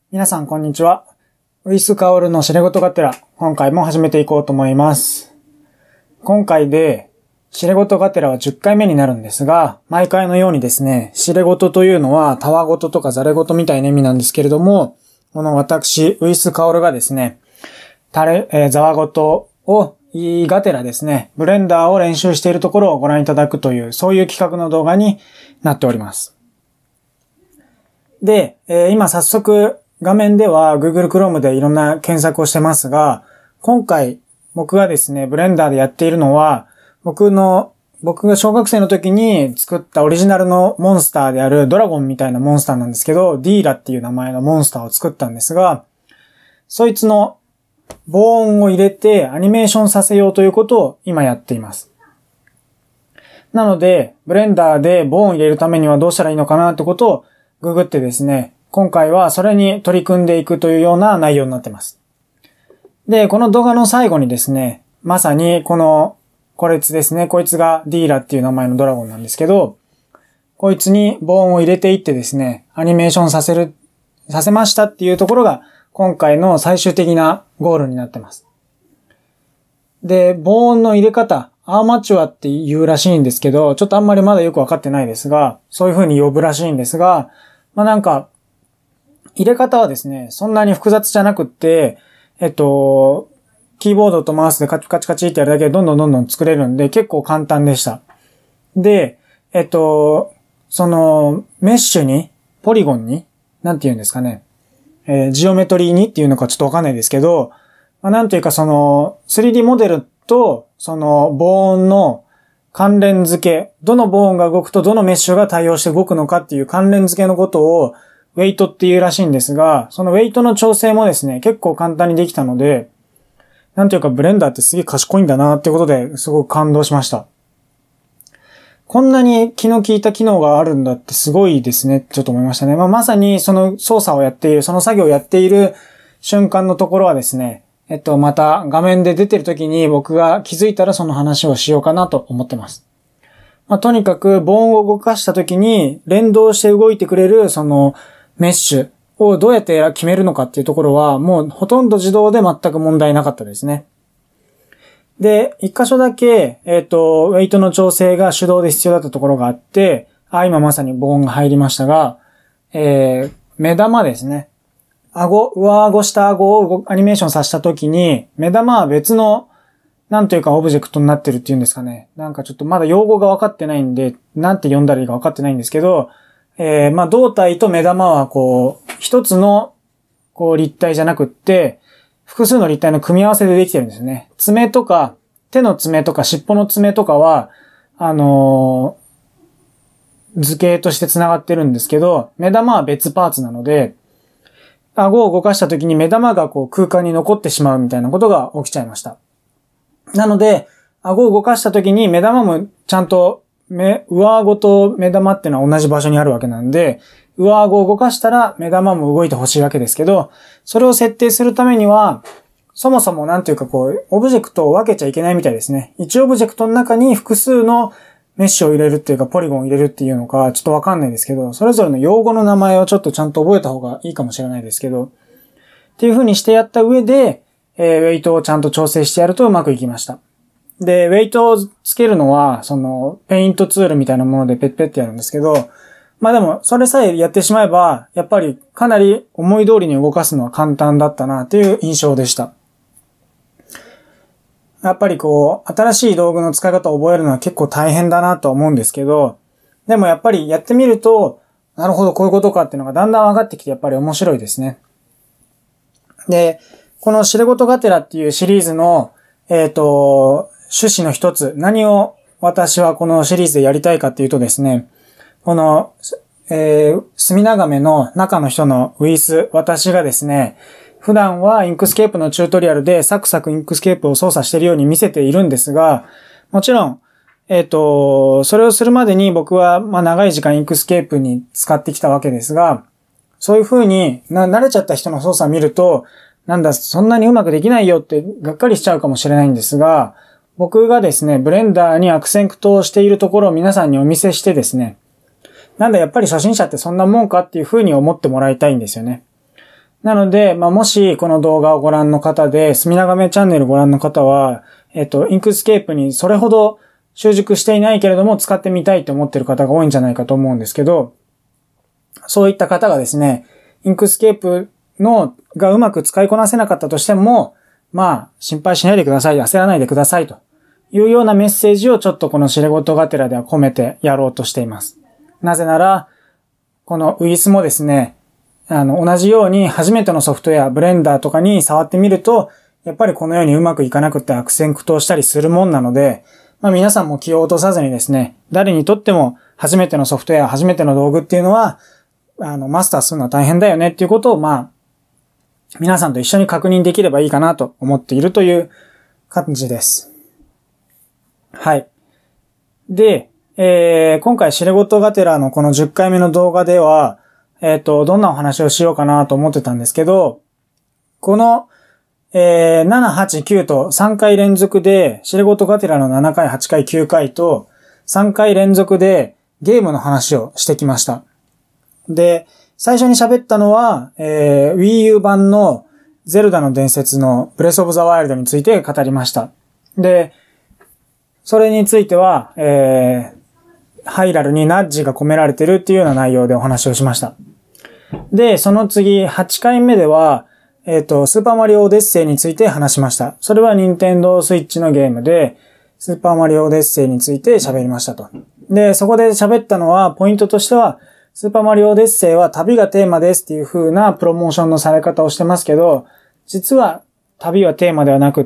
皆さんこんにちは。ウイスカオルの知れ事がてら、今回も始めていこうと思います。今回で、知れ事がてらは10回目になるんですが、毎回のようにですね、知れ事というのは、たわごととかざれ事みたいな意味なんですけれども、この私、ウイスカオルがですね、ざわごとを言いがてらですね、ブレンダーを練習しているところをご覧いただくという、そういう企画の動画になっております。で、今早速、画面では Google Chrome でいろんな検索をしてますが、今回僕がですね、ブレンダーでやっているのは、僕が小学生の時に作ったオリジナルのモンスターであるドラゴンみたいなモンスターなんですけど、ディーラっていう名前のモンスターを作ったんですが、そいつの防音を入れてアニメーションさせようということを今やっています。なので、ブレンダーで防音を入れるためにはどうしたらいいのかなってことをググってですね、今回はそれに取り組んでいくというような内容になっています。で、この動画の最後にですね、まさにこいつですね、こいつがディーラっていう名前のドラゴンなんですけど、こいつに防音を入れていってですね、アニメーションさせましたっていうところが今回の最終的なゴールになってます。で、防音の入れ方、アーマチュアって言うらしいんですけど、ちょっとあんまりまだよくわかってないですが、そういう風に呼ぶらしいんですが、入れ方はですね、そんなに複雑じゃなくって、キーボードとマウスでカチカチカチってやるだけでどんどん作れるんで結構簡単でした。で、そのメッシュに、ポリゴンに、なんて言うんですかね、ジオメトリーにっていうのかちょっとわかんないですけど、なんというか3D モデルとその防音の関連付け、どの防音が動くとどのメッシュが対応して動くのかっていう関連付けのことをウェイトっていうらしいんですが、そのウェイトの調整もですね、結構簡単にできたので、なんというかブレンダーってすげえ賢いんだなってことですごく感動しました。こんなに気の利いた機能があるんだってすごいですねってちょっと思いましたね。まさにその操作をやっている、その作業をやっている瞬間のところはですね、また画面で出てる時に僕が気づいたらその話をしようかなと思ってます。とにかく防音を動かした時に連動して動いてくれるそのメッシュをどうやって決めるのかっていうところはもうほとんど自動で全く問題なかったですね。で、一箇所だけ、ウェイトの調整が手動で必要だったところがあって、今まさに防音が入りましたが、目玉ですね。上顎、下顎をアニメーションさせたときに、目玉は別の、なんというかオブジェクトになってるっていうんですかね。なんかちょっとまだ用語が分かってないんで、なんて呼んだらいいか分かってないんですけど、胴体と目玉は一つの、立体じゃなくって、複数の立体の組み合わせでできてるんですね。爪とか、手の爪とか尻尾の爪とかは、図形として繋がってるんですけど、目玉は別パーツなので、顎を動かした時に目玉が空間に残ってしまうみたいなことが起きちゃいました。なので、顎を動かした時に目玉もちゃんと上顎と目玉っていうのは同じ場所にあるわけなんで、上顎を動かしたら目玉も動いてほしいわけですけど、それを設定するためには、そもそもなんていうかオブジェクトを分けちゃいけないみたいですね。1オブジェクトの中に複数のメッシュを入れるっていうか、ポリゴンを入れるっていうのか、ちょっとわかんないですけど、それぞれの用語の名前をちょっとちゃんと覚えた方がいいかもしれないですけど、っていう風にしてやった上で、ウェイトをちゃんと調整してやるとうまくいきました。で、ウェイトをつけるのは、ペイントツールみたいなものでペッペってやるんですけど、でも、それさえやってしまえば、やっぱりかなり思い通りに動かすのは簡単だったなという印象でした。やっぱり新しい道具の使い方を覚えるのは結構大変だなと思うんですけど、でもやっぱりやってみると、なるほどこういうことかっていうのがだんだん分かってきてやっぱり面白いですね。で、この知れ事がてらっていうシリーズの、趣旨の一つ、何を私はこのシリーズでやりたいかっていうとですね、この、隅長めの中の人のウィス、私がですね、普段はインクスケープのチュートリアルでサクサクインクスケープを操作しているように見せているんですが、もちろん、それをするまでに僕は長い時間インクスケープに使ってきたわけですが、そういう風に慣れちゃった人の操作を見ると、なんだ、そんなにうまくできないよってがっかりしちゃうかもしれないんですが、僕がですね、ブレンダーに悪戦苦闘しているところを皆さんにお見せしてですね、なんだやっぱり初心者ってそんなもんかっていう風に思ってもらいたいんですよね。 なので、もしこの動画をご覧の方で、隅長めチャンネルご覧の方は、インクスケープにそれほど習熟していないけれども使ってみたいと思っている方が多いんじゃないかと思うんですけど、そういった方がですね、インクスケープがうまく使いこなせなかったとしても、心配しないでください、焦らないでくださいというようなメッセージをちょっとこの知れごとがてらでは込めてやろうとしています。なぜなら、このウイスもですね、同じように初めてのソフトウェア、ブレンダーとかに触ってみると、やっぱりこのようにうまくいかなくって悪戦苦闘したりするもんなので、皆さんも気を落とさずにですね、誰にとっても初めてのソフトウェア、初めての道具っていうのは、マスターするのは大変だよねっていうことを、皆さんと一緒に確認できればいいかなと思っているという感じです。はい。で、今回知れごとがてらのこの10回目の動画では、どんなお話をしようかなと思ってたんですけど、この、7、8、9と3回連続で、知れごとがてらの7回、8回、9回と3回連続でゲームの話をしてきました。で、最初に喋ったのは、Wii U 版のゼルダの伝説のブレスオブザワイルドについて語りました。で、それについては、ハイラルにナッジが込められてるっていうような内容でお話をしました。で、その次、8回目では、スーパーマリオオデッセイについて話しました。それは任天堂スイッチのゲームで、スーパーマリオオデッセイについて喋りましたと。で、そこで喋ったのは、ポイントとしては、スーパーマリオオデッセイは旅がテーマですっていう風なプロモーションのされ方をしてますけど、実は旅はテーマではなくって、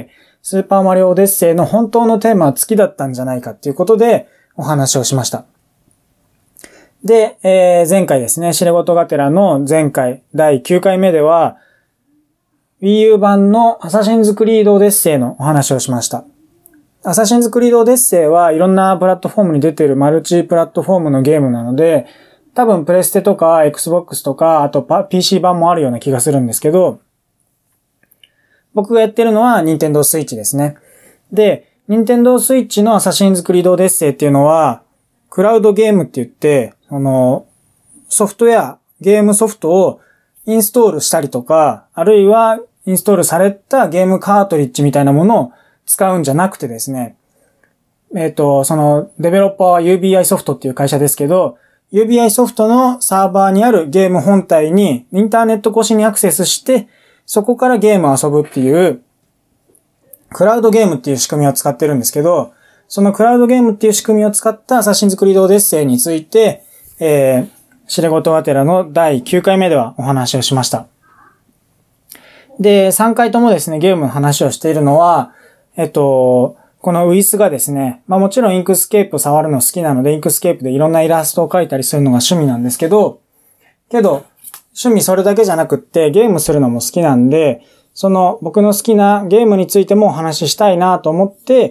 スーパーマリオオデッセイの本当のテーマは月だったんじゃないかっていうことでお話をしました。で、前回ですね、知れごとがてらの前回第9回目では、Wii U 版のアサシンズクリードオデッセイのお話をしました。アサシンズクリードオデッセイはいろんなプラットフォームに出ているマルチプラットフォームのゲームなので、多分プレステとか Xbox とか、あと PC 版もあるような気がするんですけど、僕がやってるのは Nintendo Switch ですね。で、Nintendo Switch のアサシンズクリードオデッセイっていうのは、クラウドゲームって言って、ソフトウェア、ゲームソフトをインストールしたりとか、あるいはインストールされたゲームカートリッジみたいなものを使うんじゃなくてですね、そのデベロッパーは UBI ソフトっていう会社ですけど、UBI ソフトのサーバーにあるゲーム本体にインターネット越しにアクセスして、そこからゲームを遊ぶっていう、クラウドゲームっていう仕組みを使ってるんですけど、そのクラウドゲームっていう仕組みを使ったアサシンズクリードオデッセイについて、知れごとがてらの第9回目ではお話をしました。で、3回ともですね、ゲームの話をしているのは、このウイスがですね、もちろんインクスケープを触るの好きなので、インクスケープでいろんなイラストを描いたりするのが趣味なんですけど、趣味それだけじゃなくってゲームするのも好きなんで、その僕の好きなゲームについてもお話ししたいなと思って、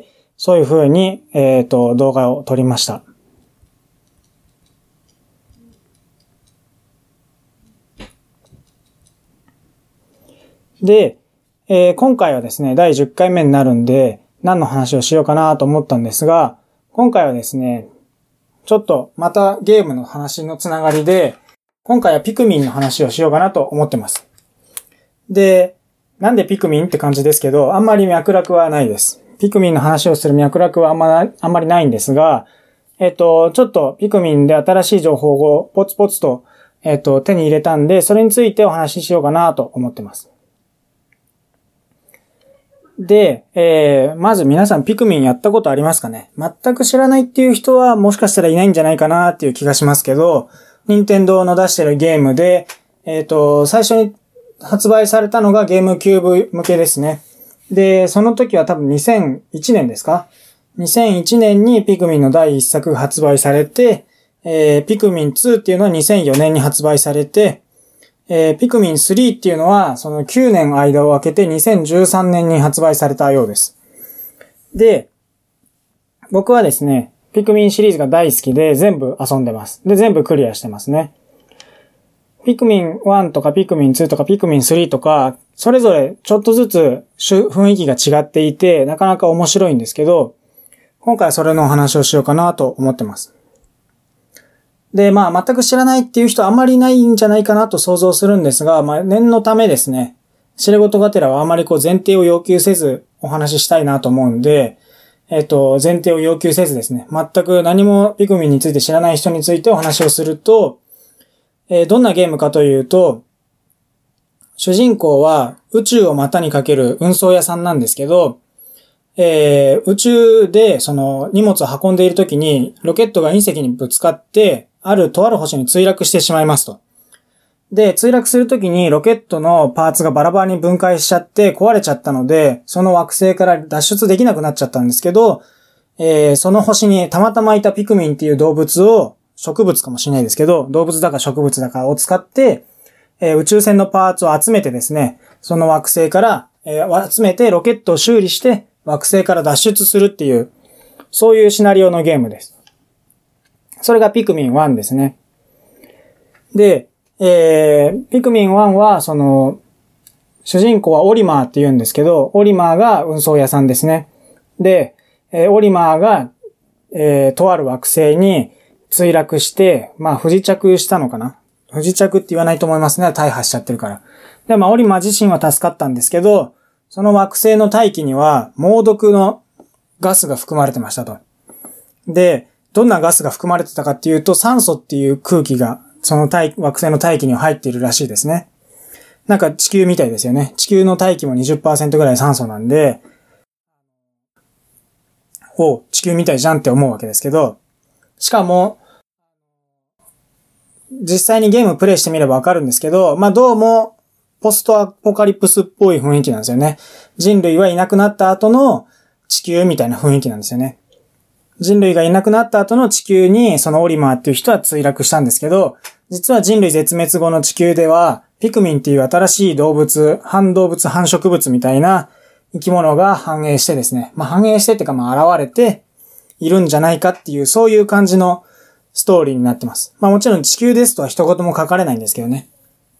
そういう風に、動画を撮りました。で、今回はですね、第10回目になるんで、何の話をしようかなと思ったんですが、今回はですね、ちょっとまたゲームの話のつながりで、今回はピクミンの話をしようかなと思ってます。で、なんでピクミンって感じですけど、あんまり脈絡はないです。ピクミンの話をする脈絡はあんまりないんですが、ちょっとピクミンで新しい情報をポツポツと、手に入れたんで、それについてお話ししようかなと思ってます。で、まず皆さんピクミンやったことありますかね？全く知らないっていう人はもしかしたらいないんじゃないかなっていう気がしますけど、任天堂の出してるゲームで、最初に発売されたのがゲームキューブ向けですね。で、その時は多分2001年ですか？ 2001 年にピクミンの第1作が発売されて、ピクミン2っていうのは2004年に発売されて、ピクミン3っていうのはその9年間を空けて2013年に発売されたようです。で、僕はですね、ピクミンシリーズが大好きで全部遊んでます。で、全部クリアしてますね。ピクミン1とかピクミン2とかピクミン3とか、それぞれちょっとずつ雰囲気が違っていて、なかなか面白いんですけど、今回はそれのお話をしようかなと思ってます。 で、まあ、全く知らないっていう人はあんまりいないんじゃないかなと想像するんですが、まあ、念のためですね、知れ事がてらはあまりこう前提を要求せずお話ししたいなと思うんで、前提を要求せずですね、全く何もピクミンについて知らない人についてお話をすると、どんなゲームかというと、主人公は宇宙を股にかける運送屋さんなんですけど、宇宙でその荷物を運んでいるときにロケットが隕石にぶつかってとある星に墜落してしまいますと。で、墜落するときにロケットのパーツがバラバラに分解しちゃって壊れちゃったので、その惑星から脱出できなくなっちゃったんですけど、その星にたまたまいたピクミンっていう動物を、植物かもしれないですけど、動物だか植物だかを使って、宇宙船のパーツを集めてですね、その惑星から、集めてロケットを修理して惑星から脱出するっていう、そういうシナリオのゲームです。それがピクミン1ですね。で、ピクミン1は、主人公はオリマーって言うんですけど、オリマーが運送屋さんですね。で、オリマーが、とある惑星に墜落して、まあ不時着したのかな。不時着って言わないと思いますね。大破しちゃってるから。で、まあオリマー自身は助かったんですけど、その惑星の大気には猛毒のガスが含まれてましたと。で、どんなガスが含まれてたかっていうと、酸素っていう空気がその惑星の大気には入っているらしいですね。なんか地球みたいですよね。地球の大気も 20% ぐらい酸素なんで、地球みたいじゃんって思うわけですけど、しかも、実際にゲームプレイしてみればわかるんですけど、まあどうも、ポストアポカリプスっぽい雰囲気なんですよね。人類はいなくなった後の地球みたいな雰囲気なんですよね。人類がいなくなった後の地球にそのオリマーっていう人は墜落したんですけど、実は人類絶滅後の地球では、ピクミンっていう新しい動物、半動物半植物みたいな生き物が繁栄してですね。まあ繁栄してっていうかまあ現れているんじゃないかっていうそういう感じのストーリーになってます。まあもちろん地球ですとは一言も書かれないんですけどね。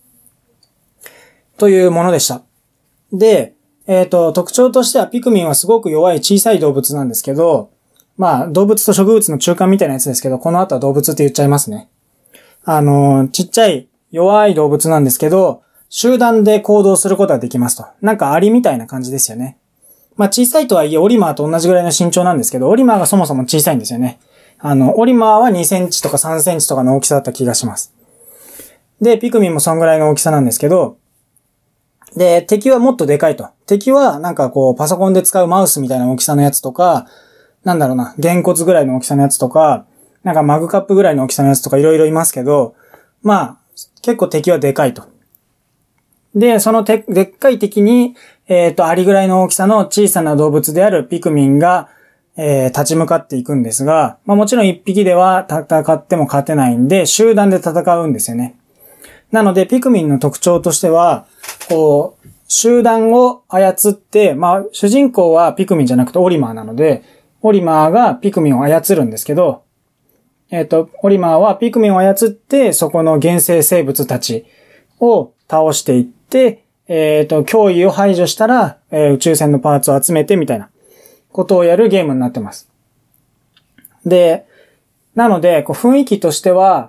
というものでした。で、特徴としてはピクミンはすごく弱い小さい動物なんですけど、まあ動物と植物の中間みたいなやつですけど、この後は動物って言っちゃいますね。ちっちゃい弱い動物なんですけど、集団で行動することができますと。なんかアリみたいな感じですよね。まあ小さいとはいえオリマーと同じぐらいの身長なんですけど、オリマーがそもそも小さいんですよね。オリマーは2センチとか3センチとかの大きさだった気がします。で、ピクミンもそんぐらいの大きさなんですけど、で、敵はもっとでかいと。敵はなんかこうパソコンで使うマウスみたいな大きさのやつとか、なんだろうな、げんこつぐらいの大きさのやつとか、なんかマグカップぐらいの大きさのやつとかいろいろいますけど、まあ、結構敵はでかいと。で、そのでっかい敵に、アリぐらいの大きさの小さな動物であるピクミンが、立ち向かっていくんですが、まあもちろん一匹では戦っても勝てないんで、集団で戦うんですよね。なので、ピクミンの特徴としては、こう、集団を操って、まあ、主人公はピクミンじゃなくてオリマーなので、オリマーがピクミンを操るんですけど、オリマーはピクミンを操って、そこの原生生物たちを倒していって、脅威を排除したら、宇宙船のパーツを集めてみたいなことをやるゲームになってます。で、なので、こう雰囲気としては、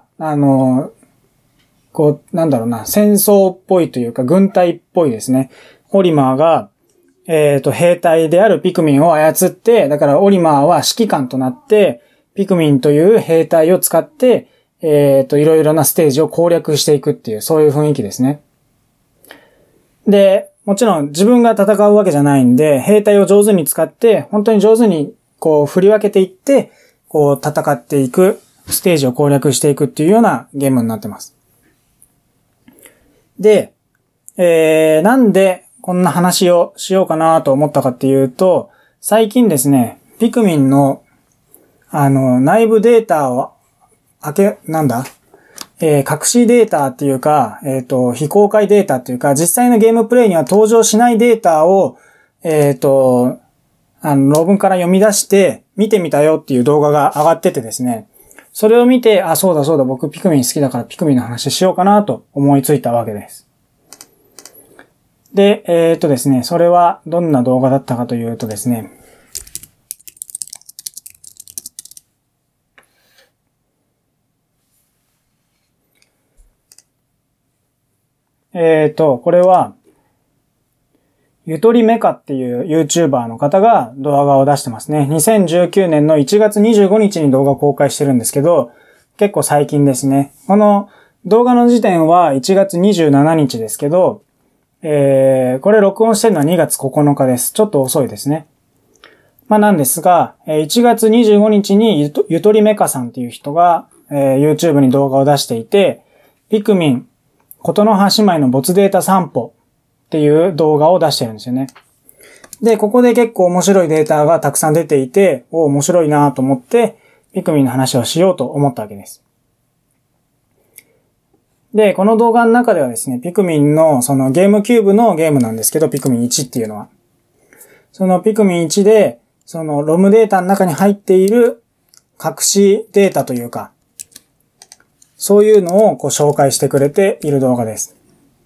こう、なんだろうな、戦争っぽいというか、軍隊っぽいですね。オリマーが、兵隊であるピクミンを操って、だからオリマーは指揮官となって、ピクミンという兵隊を使って、いろいろなステージを攻略していくっていう、そういう雰囲気ですね。で、もちろん自分が戦うわけじゃないんで、兵隊を上手に使って、本当に上手にこう振り分けていって、こう戦っていく、ステージを攻略していくっていうようなゲームになってます。で、なんでこんな話をしようかなと思ったかっていうと、最近ですね、ピクミンの内部データを隠しデータっていうか、非公開データっていうか、実際のゲームプレイには登場しないデータを、論文から読み出して見てみたよっていう動画が上がっててですね、それを見て、そうだそうだ、僕ピクミン好きだからピクミンの話しようかなと思いついたわけです。で、ですね、それはどんな動画だったかというとですね、 これは、ゆとりメカっていう YouTuber の方が動画を出してますね。2019年の1月25日に動画を公開してるんですけど、結構最近ですね。この動画の時点は1月27日ですけど、これ録音してるのは2月9日です。ちょっと遅いですね。なんですが、1月25日にゆとりメカさんっていう人が、YouTube に動画を出していて、ピクミン、ことの葉姉妹の没データ散歩っていう動画を出してるんですよね。で、ここで結構面白いデータがたくさん出ていて、面白いなと思って、ピクミンの話をしようと思ったわけです。で、この動画の中ではですね、ピクミンのそのゲームキューブのゲームなんですけど、ピクミン1っていうのは。そのピクミン1で、そのロムデータの中に入っている隠しデータというか、そういうのを紹介してくれている動画です。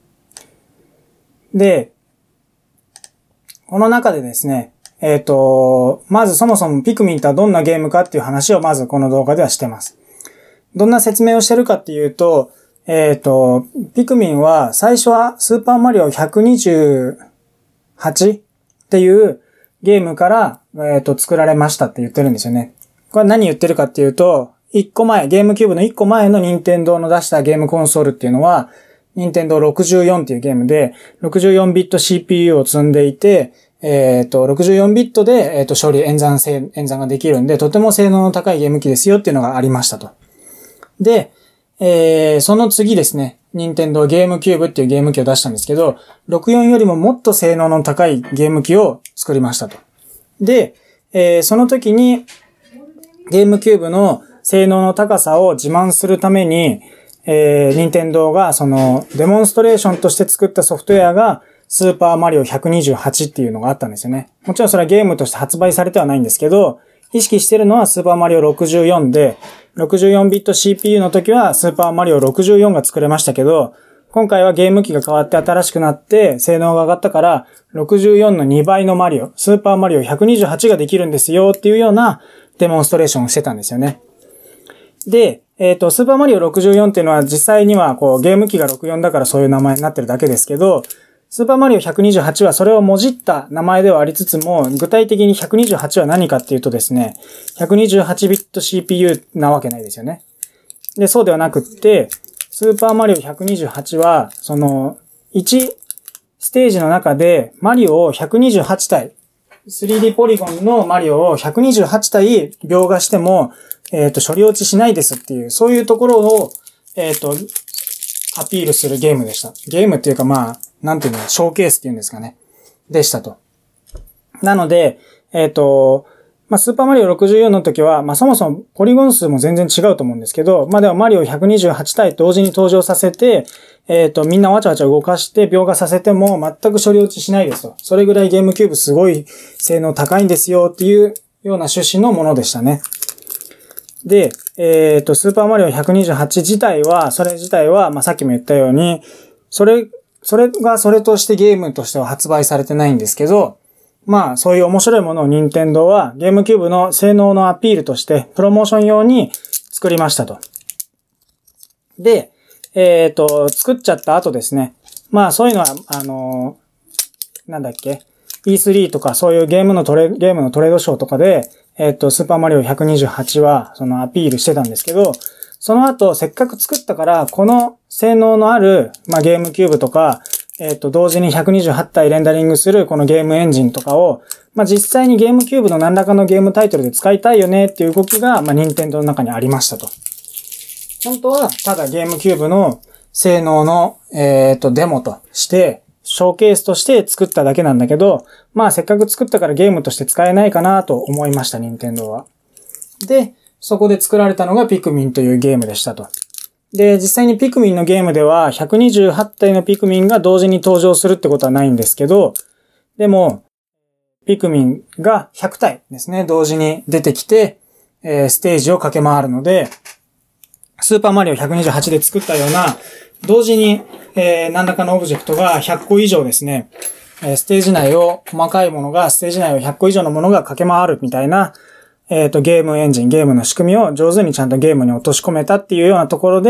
で、この中でですね、まずそもそもピクミンとはどんなゲームかっていう話をまずこの動画ではしてます。どんな説明をしてるかっていうと、ピクミンは最初はスーパーマリオ128っていうゲームから、作られましたって言ってるんですよね。これ何言ってるかっていうと、1個前、ゲームキューブの1個前の任天堂の出したゲームコンソールっていうのは、任天堂64っていうゲームで、64ビット CPU を積んでいて、64ビットで、処理、演算ができるんで、とても性能の高いゲーム機ですよっていうのがありましたと。で、その次ですね、任天堂ゲームキューブっていうゲーム機を出したんですけど、64よりももっと性能の高いゲーム機を作りましたと。で、その時に、ゲームキューブの性能の高さを自慢するために、任天堂がそのデモンストレーションとして作ったソフトウェアがスーパーマリオ128っていうのがあったんですよね。もちろんそれはゲームとして発売されてはないんですけど、意識してるのはスーパーマリオ64で、64ビット CPU の時はスーパーマリオ64が作れましたけど、今回はゲーム機が変わって新しくなって性能が上がったから64の2倍のマリオ、スーパーマリオ128ができるんですよっていうようなデモンストレーションをしてたんですよね。で、スーパーマリオ64っていうのは実際にはゲーム機が64だからそういう名前になってるだけですけど、スーパーマリオ128はそれをもじった名前ではありつつも、具体的に128は何かっていうとですね、128ビット CPU なわけないですよね。で、そうではなくって、スーパーマリオ128は、その、1ステージの中でマリオを128体、3D ポリゴンのマリオを128体描画しても、処理落ちしないですっていう、そういうところを、アピールするゲームでした。ゲームっていうかなんていうの、ショーケースっていうんですかね。でしたと。なので、スーパーマリオ64の時は、そもそもポリゴン数も全然違うと思うんですけど、でもマリオ128体同時に登場させて、みんなわちゃわちゃ動かして描画させても全く処理落ちしないですと。それぐらいゲームキューブすごい性能高いんですよっていうような趣旨のものでしたね。で、スーパーマリオ128自体は、さっきも言ったように、それがそれとしてゲームとしては発売されてないんですけど、そういう面白いものを任天堂はゲームキューブの性能のアピールとしてプロモーション用に作りましたと。で、作っちゃった後ですね。そういうのは、E3 とかそういうゲームのトレードショーとかで、スーパーマリオ128はそのアピールしてたんですけど、その後せっかく作ったから、この性能のある、ゲームキューブとか、同時に128体レンダリングするこのゲームエンジンとかを、実際にゲームキューブの何らかのゲームタイトルで使いたいよねっていう動きが、任天堂の中にありましたと。本当は、ただゲームキューブの性能の、デモとして、ショーケースとして作っただけなんだけど、せっかく作ったからゲームとして使えないかなと思いました、任天堂は。で、そこで作られたのがピクミンというゲームでしたと。で、実際にピクミンのゲームでは128体のピクミンが同時に登場するってことはないんですけど、でも、ピクミンが100体ですね、同時に出てきて、ステージを駆け回るので、スーパーマリオ128で作ったような、同時に、何らかのオブジェクトが100個以上ですね、ステージ内を、細かいものが、ステージ内を100個以上のものが駆け回るみたいな、ゲームエンジン、ゲームの仕組みを上手にちゃんとゲームに落とし込めたっていうようなところで、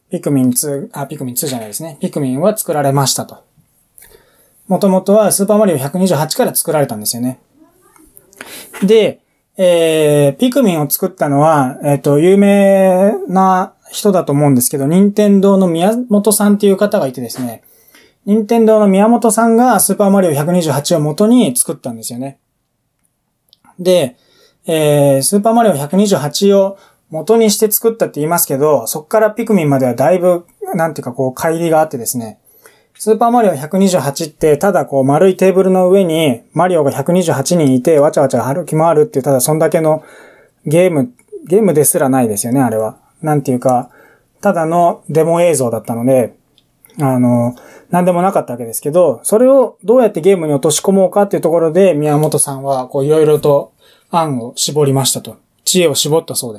ピクミン2じゃないですね。ピクミンは作られましたと。もともとはスーパーマリオ128から作られたんですよね。で、ピクミンを作ったのは、有名な人だと思うんですけど、任天堂の宮本さんっていう方がいてですね、任天堂の宮本さんがスーパーマリオ128を元に作ったんですよね。で、スーパーマリオ128を元にして作ったって言いますけど、そっからピクミンまではだいぶ、なんていうかこう、乖離があってですね、スーパーマリオ128ってただこう丸いテーブルの上にマリオが128人いてわちゃわちゃ歩き回るっていうただそんだけのゲームですらないですよね、あれは。なんていうか、ただのデモ映像だったので、なんでもなかったわけですけど、それをどうやってゲームに落とし込もうかっていうところで宮本さんはこういろいろと案を絞りましたと。知恵を絞ったそうです。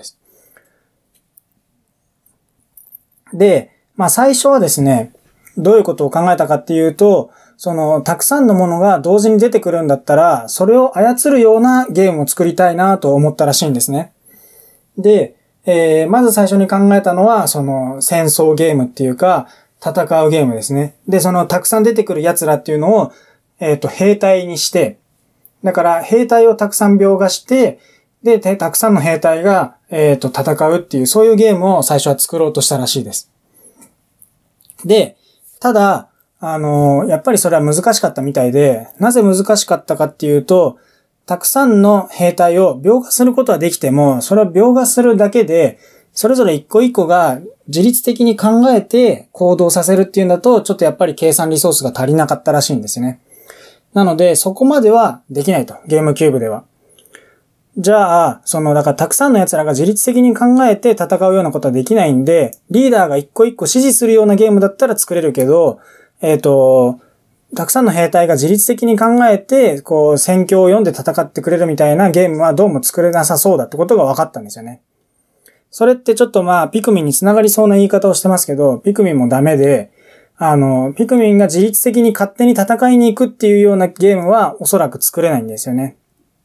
で、最初はですね、どういうことを考えたかっていうと、たくさんのものが同時に出てくるんだったら、それを操るようなゲームを作りたいなと思ったらしいんですね。で、まず最初に考えたのは、戦争ゲームっていうか、戦うゲームですね。で、たくさん出てくる奴らっていうのを、兵隊にして、だから兵隊をたくさん描画して、で、たくさんの兵隊が、戦うっていう、そういうゲームを最初は作ろうとしたらしいです。で、ただ、やっぱりそれは難しかったみたいで、なぜ難しかったかっていうと、たくさんの兵隊を描画することはできても、それを描画するだけで、それぞれ一個一個が自律的に考えて行動させるっていうんだと、ちょっとやっぱり計算リソースが足りなかったらしいんですよね。なので、そこまではできないと。ゲームキューブでは。じゃあ、だからたくさんの奴らが自律的に考えて戦うようなことはできないんで、リーダーが一個一個指示するようなゲームだったら作れるけど、たくさんの兵隊が自律的に考えて、こう、戦況を読んで戦ってくれるみたいなゲームはどうも作れなさそうだってことが分かったんですよね。それってちょっとピクミンに繋がりそうな言い方をしてますけど、ピクミンもダメで、ピクミンが自律的に勝手に戦いに行くっていうようなゲームはおそらく作れないんですよね。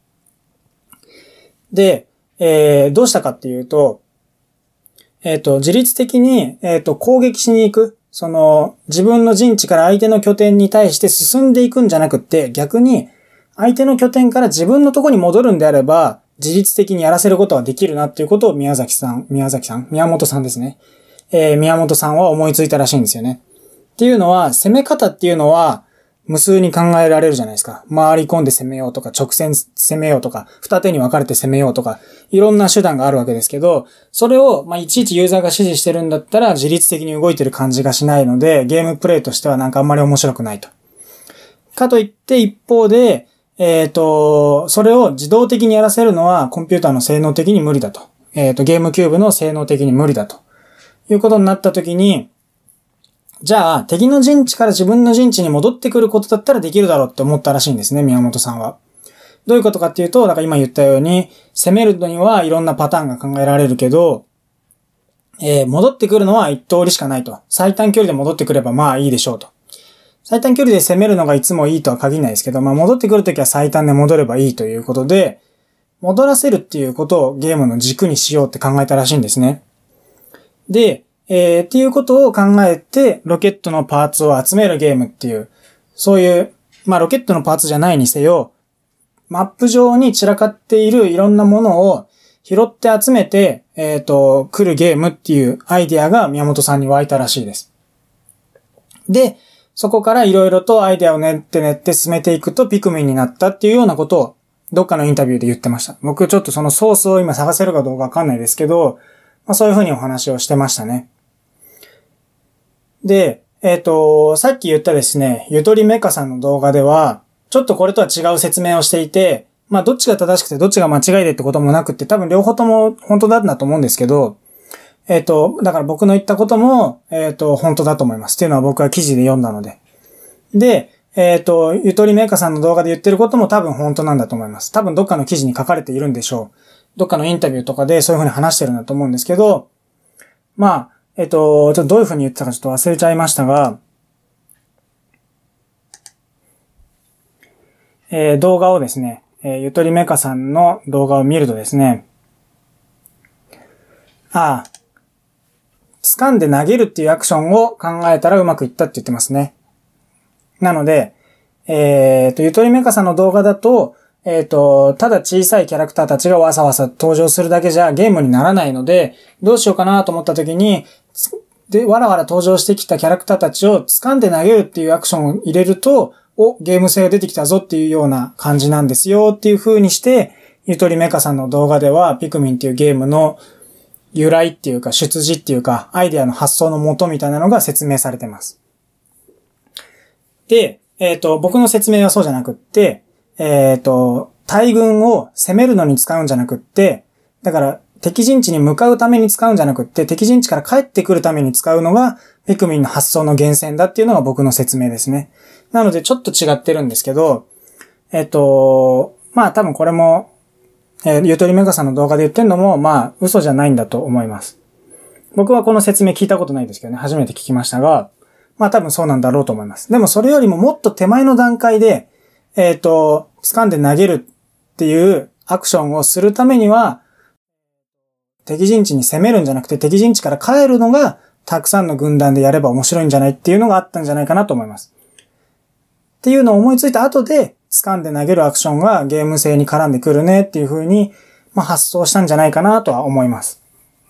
で、どうしたかっていうと、自律的に、攻撃しに行く。自分の陣地から相手の拠点に対して進んでいくんじゃなくって、逆に、相手の拠点から自分のところに戻るんであれば、自律的にやらせることはできるなっていうことを宮本さんですね。宮本さんは思いついたらしいんですよね。っていうのは、攻め方っていうのは、無数に考えられるじゃないですか。回り込んで攻めようとか、直線攻めようとか、二手に分かれて攻めようとか、いろんな手段があるわけですけど、それを、いちいちユーザーが指示してるんだったら、自律的に動いてる感じがしないので、ゲームプレイとしてはなんかあんまり面白くないと。かといって一方で、それを自動的にやらせるのは、コンピューターの性能的に無理だと。ゲームキューブの性能的に無理だと。いうことになったときに、じゃあ、敵の陣地から自分の陣地に戻ってくることだったらできるだろうって思ったらしいんですね、宮本さんは。どういうことかっていうと、だから今言ったように、攻めるのにはいろんなパターンが考えられるけど、戻ってくるのは一通りしかないと。最短距離で戻ってくればいいでしょうと。最短距離で攻めるのがいつもいいとは限らないですけど、戻ってくるときは最短で戻ればいいということで、戻らせるっていうことをゲームの軸にしようって考えたらしいんですね。で、っていうことを考えて、ロケットのパーツを集めるゲームっていう、そういう、ロケットのパーツじゃないにせよ、マップ上に散らかっているいろんなものを拾って集めて、来るゲームっていうアイディアが宮本さんに湧いたらしいです。で、そこからいろいろとアイディアを練って進めていくとピクミンになったっていうようなことを、どっかのインタビューで言ってました。僕ちょっとそのソースを今探せるかどうかわかんないですけど、そういうふうにお話をしてましたね。で、さっき言ったですね、ゆとりメカさんの動画では、ちょっとこれとは違う説明をしていて、どっちが正しくてどっちが間違いでってこともなくって、多分両方とも本当だと思うんですけど、だから僕の言ったことも、本当だと思います。っていうのは僕は記事で読んだので。で、ゆとりメカさんの動画で言ってることも多分本当なんだと思います。多分どっかの記事に書かれているんでしょう。どっかのインタビューとかでそういうふうに話してるんだと思うんですけど、ちょっとどういうふうに言ってたかちょっと忘れちゃいましたが、動画をですね、ゆとりメカさんの動画を見るとですね、 掴んで投げるっていうアクションを考えたらうまくいったって言ってますね。なので、ゆとりメカさんの動画だと、ただ小さいキャラクターたちがわさわさ登場するだけじゃゲームにならないので、どうしようかなと思った時に、わらわら登場してきたキャラクターたちを掴んで投げるっていうアクションを入れると、ゲーム性が出てきたぞっていうような感じなんですよっていう風にして、ゆとりメカさんの動画ではピクミンっていうゲームの由来っていうか出自っていうかアイデアの発想の元みたいなのが説明されてます。で、僕の説明はそうじゃなくって、大軍を攻めるのに使うんじゃなくって、だから敵陣地に向かうために使うんじゃなくって、敵陣地から帰ってくるために使うのがピクミンの発想の源泉だっていうのが僕の説明ですね。なのでちょっと違ってるんですけど、まあ多分これも、ゆとりメカさんの動画で言ってるのも、まあ嘘じゃないんだと思います。僕はこの説明聞いたことないですけどね、初めて聞きましたが、まあ多分そうなんだろうと思います。でもそれよりももっと手前の段階で、掴んで投げるっていうアクションをするためには、敵陣地に攻めるんじゃなくて敵陣地から帰るのがたくさんの軍団でやれば面白いんじゃないっていうのがあったんじゃないかなと思います。っていうのを思いついた後で、掴んで投げるアクションがゲーム性に絡んでくるねっていう風に、まあ、発想したんじゃないかなとは思います。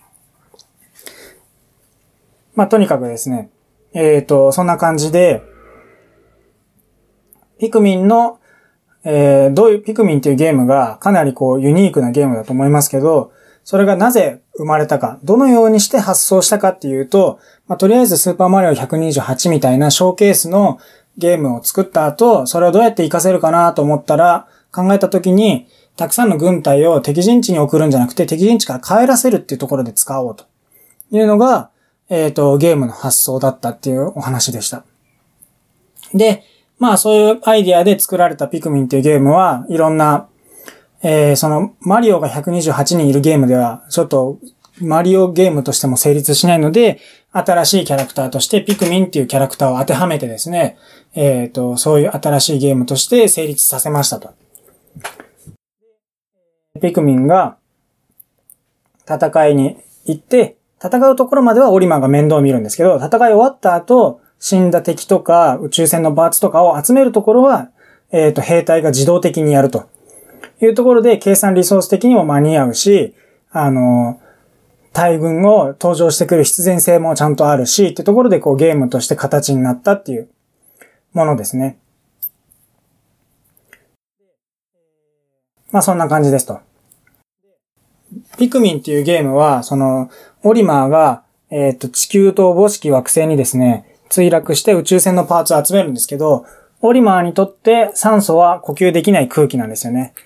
まあ、とにかくですね、そんな感じで、ピクミンの、ピクミンっていうゲームがかなりこうユニークなゲームだと思いますけど、それがなぜ生まれたか、どのようにして発想したかっていうと、まあ、とりあえずスーパーマリオ128みたいなショーケースのゲームを作った後、それをどうやって活かせるかなと思ったら、考えた時に、たくさんの軍隊を敵陣地に送るんじゃなくて、敵陣地から帰らせるっていうところで使おうというのが、ゲームの発想だったっていうお話でした。で、まあそういうアイディアで作られたピクミンっていうゲームは、いろんな、そのマリオが128人いるゲームでは、ちょっとマリオゲームとしても成立しないので、新しいキャラクターとしてピクミンっていうキャラクターを当てはめてですね、そういう新しいゲームとして成立させましたと。ピクミンが戦いに行って、戦うところまではオリマーが面倒を見るんですけど、戦い終わった後、死んだ敵とか宇宙船のパーツとかを集めるところは、兵隊が自動的にやるというところで計算リソース的にも間に合うし、大軍を登場してくる必然性もちゃんとあるし、ってところでこうゲームとして形になったっていうものですね。まあそんな感じですと。ピクミンっていうゲームは、その、オリマーが、地球とおぼしき惑星にですね、墜落して宇宙船のパーツを集めるんですけど、オリマーにとって酸素は呼吸できない空気なんですよね。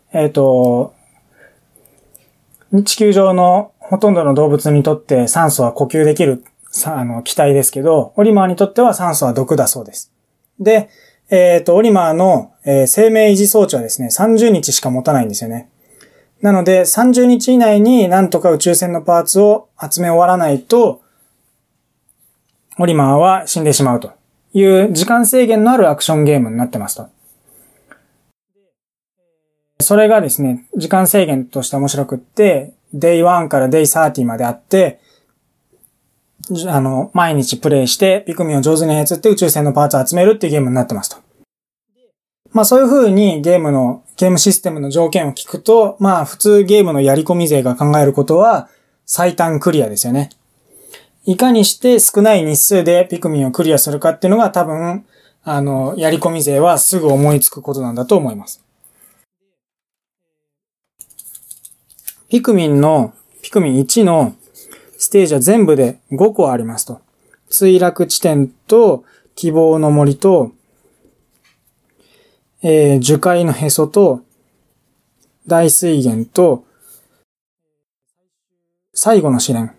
地球上のほとんどの動物にとって酸素は呼吸できる、気体ですけど、オリマーにとっては酸素は毒だそうです。で、オリマーの、生命維持装置はですね、30日しか持たないんですよね。なので、30日以内になんとか宇宙船のパーツを集め終わらないと、オリマーは死んでしまうという時間制限のあるアクションゲームになってますと。それがですね、時間制限として面白くって、Day1 から Day30 まであって、毎日プレイして、ピクミンを上手に操って宇宙船のパーツを集めるっていうゲームになってますと。まあそういう風にゲームシステムの条件を聞くと、まあ普通ゲームのやり込み勢が考えることは最短クリアですよね。いかにして少ない日数でピクミンをクリアするかっていうのが多分、やり込み勢はすぐ思いつくことなんだと思います。ピクミン1のステージは全部で5個ありますと。墜落地点と希望の森と、樹海のへそと、大水源と、最後の試練。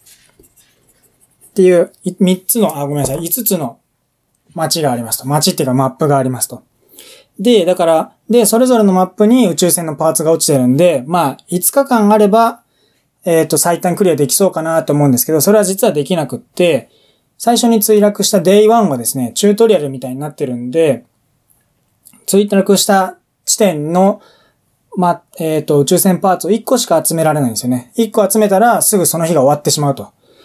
っていう5つの街がありますと。街っていうかマップがありますと。で、それぞれのマップに宇宙船のパーツが落ちてるんで、まあ、5日間あれば、最短クリアできそうかなと思うんですけど、それは実はできなくって、最初に墜落した Day1 はですね、チュートリアルみたいになってるんで、墜落した地点の、宇宙船パーツを1個しか集められないんですよね。1個集めたらすぐその日が終わってしまうと。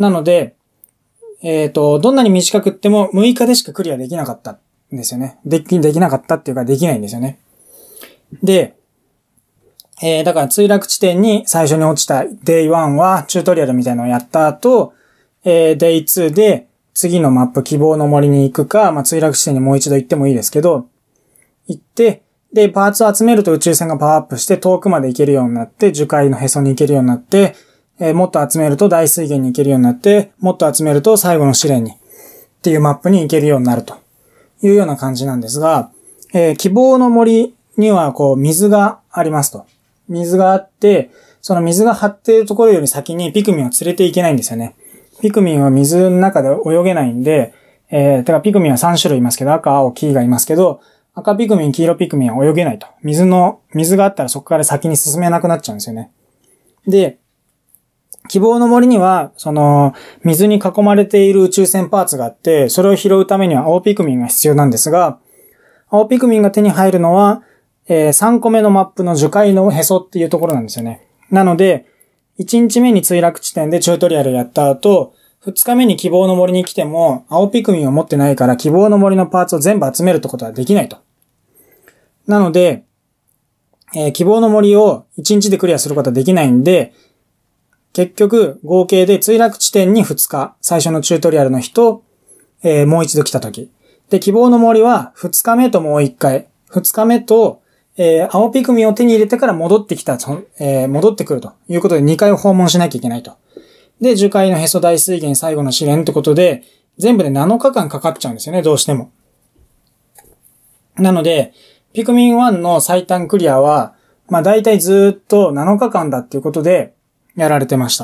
なので、どんなに短くっても6日でしかクリアできなかったんですよね。できなかったっていうかできないんですよね。で、だから墜落地点に最初に落ちた Day1 はチュートリアルみたいなのをやった後、Day2 で次のマップ希望の森に行くか、まあ、墜落地点にもう一度行ってもいいですけど、行って、で、パーツを集めると宇宙船がパワーアップして遠くまで行けるようになって、樹海のへそに行けるようになって、もっと集めると大水源に行けるようになって、もっと集めると最後の試練にっていうマップに行けるようになるというような感じなんですが、希望の森にはこう水がありますと。水があって、その水が張っているところより先にピクミンを連れて行けないんですよね。ピクミンは水の中で泳げないんで、てかピクミンは3種類いますけど、赤、青、黄がいますけど、赤ピクミン、黄色ピクミンは泳げないと。水があったらそこから先に進めなくなっちゃうんですよね。で、希望の森には、水に囲まれている宇宙船パーツがあって、それを拾うためには青ピクミンが必要なんですが、青ピクミンが手に入るのは、3個目のマップの樹海のへそっていうところなんですよね。なので、1日目に墜落地点でチュートリアルやった後、2日目に希望の森に来ても、青ピクミンを持ってないから希望の森のパーツを全部集めるってことはできないと。なので、希望の森を1日でクリアすることはできないんで、結局合計で墜落地点に2日、最初のチュートリアルの日と、もう一度来た時。で、希望の森は2日目ともう1回、2日目と、青ピクミンを手に入れてから戻ってくるということで2回訪問しなきゃいけないと。で、樹海のへそ大水源最後の試練ってことで、全部で7日間かかっちゃうんですよね、どうしても。なので、ピクミン1の最短クリアは、まあ大体ずーっと7日間だっていうことで、やられてました。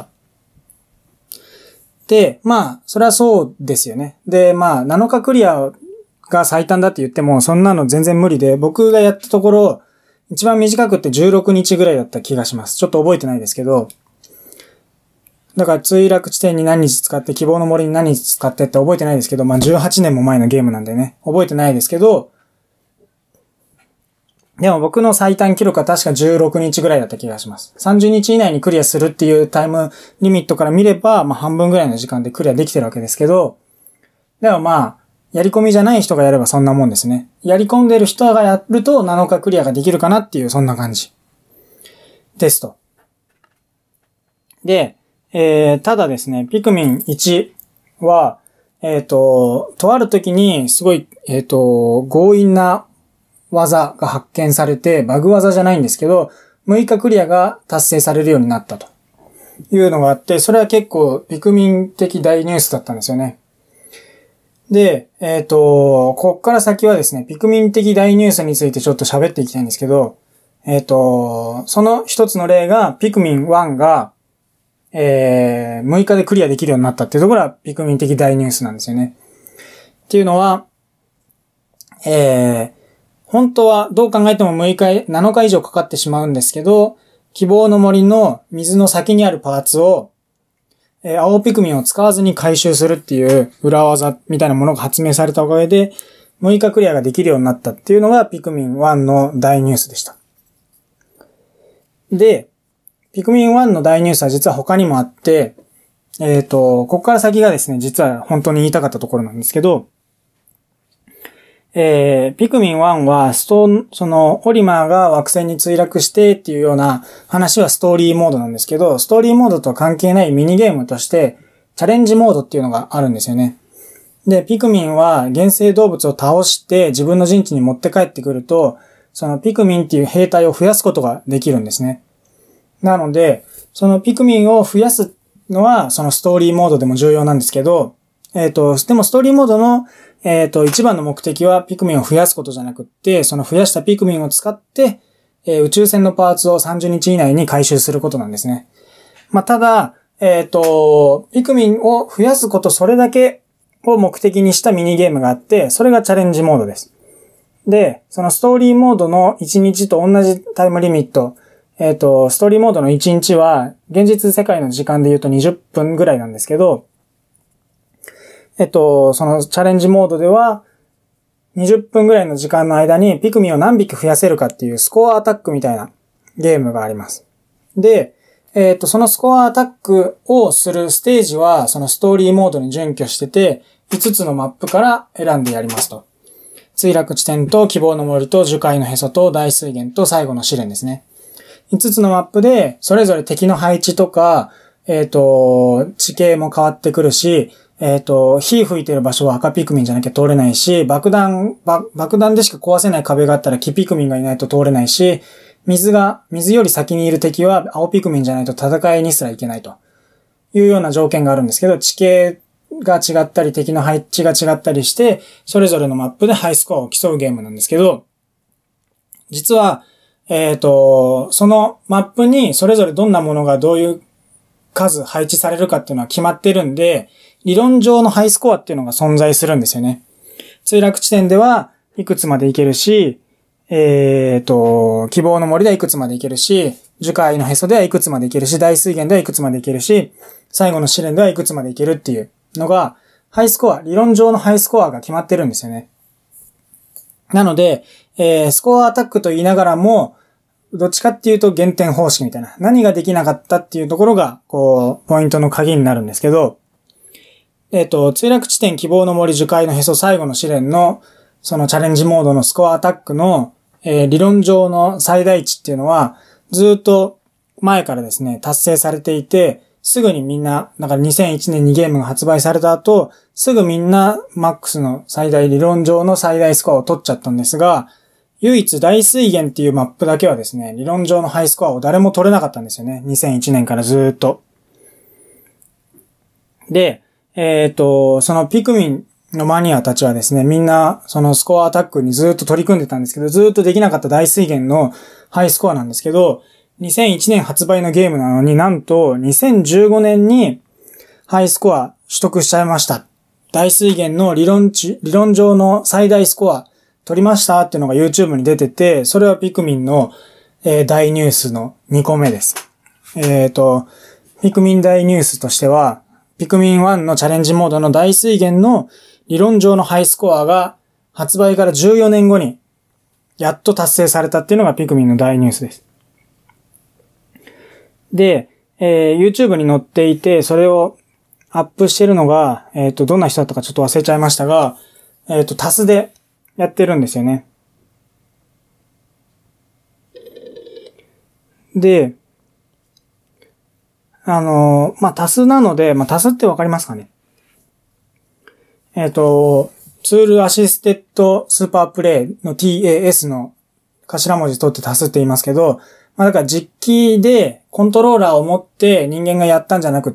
で、まあ、それはそうですよね。で、まあ、7日クリアが最短だって言っても、そんなの全然無理で、僕がやったところ、一番短くって16日ぐらいだった気がします。ちょっと覚えてないですけど、だから墜落地点に何日使って、希望の森に何日使ってって覚えてないですけど、まあ18年も前のゲームなんでね、覚えてないですけど、でも僕の最短記録は確か16日ぐらいだった気がします。30日以内にクリアするっていうタイムリミットから見れば、まあ半分ぐらいの時間でクリアできてるわけですけど、でもまあ、やり込みじゃない人がやればそんなもんですね。やり込んでる人がやると7日クリアができるかなっていう、そんな感じ。ですと。で、ただですね、ピクミン1は、とある時にすごい、強引な技が発見されて、バグ技じゃないんですけど、6日クリアが達成されるようになったというのがあって、それは結構ピクミン的大ニュースだったんですよね。で、こっから先はですね、ピクミン的大ニュースについてちょっと喋っていきたいんですけど、その一つの例が、ピクミン1が、6日でクリアできるようになったっていうところはピクミン的大ニュースなんですよね。っていうのは、本当はどう考えても7日以上かかってしまうんですけど、希望の森の水の先にあるパーツを、青ピクミンを使わずに回収するっていう裏技みたいなものが発明されたおかげで、6日クリアができるようになったっていうのがピクミン1の大ニュースでした。で、ピクミン1の大ニュースは実は他にもあって、ここから先がですね、実は本当に言いたかったところなんですけど、ピクミン1はオリマーが惑星に墜落してっていうような話はストーリーモードなんですけど、ストーリーモードとは関係ないミニゲームとして、チャレンジモードっていうのがあるんですよね。で、ピクミンは原生動物を倒して自分の陣地に持って帰ってくると、そのピクミンっていう兵隊を増やすことができるんですね。なので、そのピクミンを増やすのは、そのストーリーモードでも重要なんですけど、でもストーリーモードの一番の目的はピクミンを増やすことじゃなくって、その増やしたピクミンを使って、宇宙船のパーツを30日以内に回収することなんですね。まあ、ただ、ピクミンを増やすことそれだけを目的にしたミニゲームがあって、それがチャレンジモードです。で、そのストーリーモードの1日と同じタイムリミット、ストーリーモードの1日は、現実世界の時間で言うと20分ぐらいなんですけど、そのチャレンジモードでは、20分ぐらいの時間の間にピクミンを何匹増やせるかっていうスコアアタックみたいなゲームがあります。で、 そのスコアアタックをするステージは、そのストーリーモードに準拠してて、5つのマップから選んでやりますと。墜落地点と希望の森と樹海のへそと大水源と最後の試練ですね。5つのマップで、それぞれ敵の配置とか、地形も変わってくるし、火吹いてる場所は赤ピクミンじゃなきゃ通れないし、爆弾でしか壊せない壁があったら黄ピクミンがいないと通れないし、水より先にいる敵は青ピクミンじゃないと戦いにすらいけないというような条件があるんですけど、地形が違ったり敵の配置が違ったりして、それぞれのマップでハイスコアを競うゲームなんですけど、実は、そのマップにそれぞれどんなものがどういう数配置されるかっていうのは決まってるんで、理論上のハイスコアっていうのが存在するんですよね。墜落地点ではいくつまでいけるし、希望の森ではいくつまでいけるし、樹海のへそではいくつまでいけるし、大水源ではいくつまでいけるし、最後の試練ではいくつまでいけるっていうのが、ハイスコア、理論上のハイスコアが決まってるんですよね。なので、スコアアタックと言いながらも、どっちかっていうと減点方式みたいな。何ができなかったっていうところが、ポイントの鍵になるんですけど、墜落地点希望の森樹海のへそ最後の試練の、そのチャレンジモードのスコアアタックの、理論上の最大値っていうのは、ずっと前からですね、達成されていて、すぐにみんな、だから2001年にゲームが発売された後、すぐみんなマックスの理論上の最大スコアを取っちゃったんですが、唯一大水源っていうマップだけはですね、理論上のハイスコアを誰も取れなかったんですよね。2001年からずっと。で、そのピクミンのマニアたちはですね、みんなそのスコアアタックにずっと取り組んでたんですけど、ずっとできなかった大水源のハイスコアなんですけど、2001年発売のゲームなのになんと2015年にハイスコア取得しちゃいました。大水源の理論上の最大スコア取りましたっていうのが YouTube に出てて、それはピクミンの、大ニュースの2個目です。ピクミン大ニュースとしては、ピクミン1のチャレンジモードの大水源の理論上のハイスコアが発売から14年後にやっと達成されたっていうのがピクミンの大ニュースです。で、YouTube に載っていて、それをアップしてるのが、どんな人だったかちょっと忘れちゃいましたが、タスでやってるんですよね。で、タスなので、タスってわかりますかね？ツールアシステッドスーパープレイの TAS の頭文字取ってタスって言いますけど、だから実機でコントローラーを持って人間がやったんじゃなくって、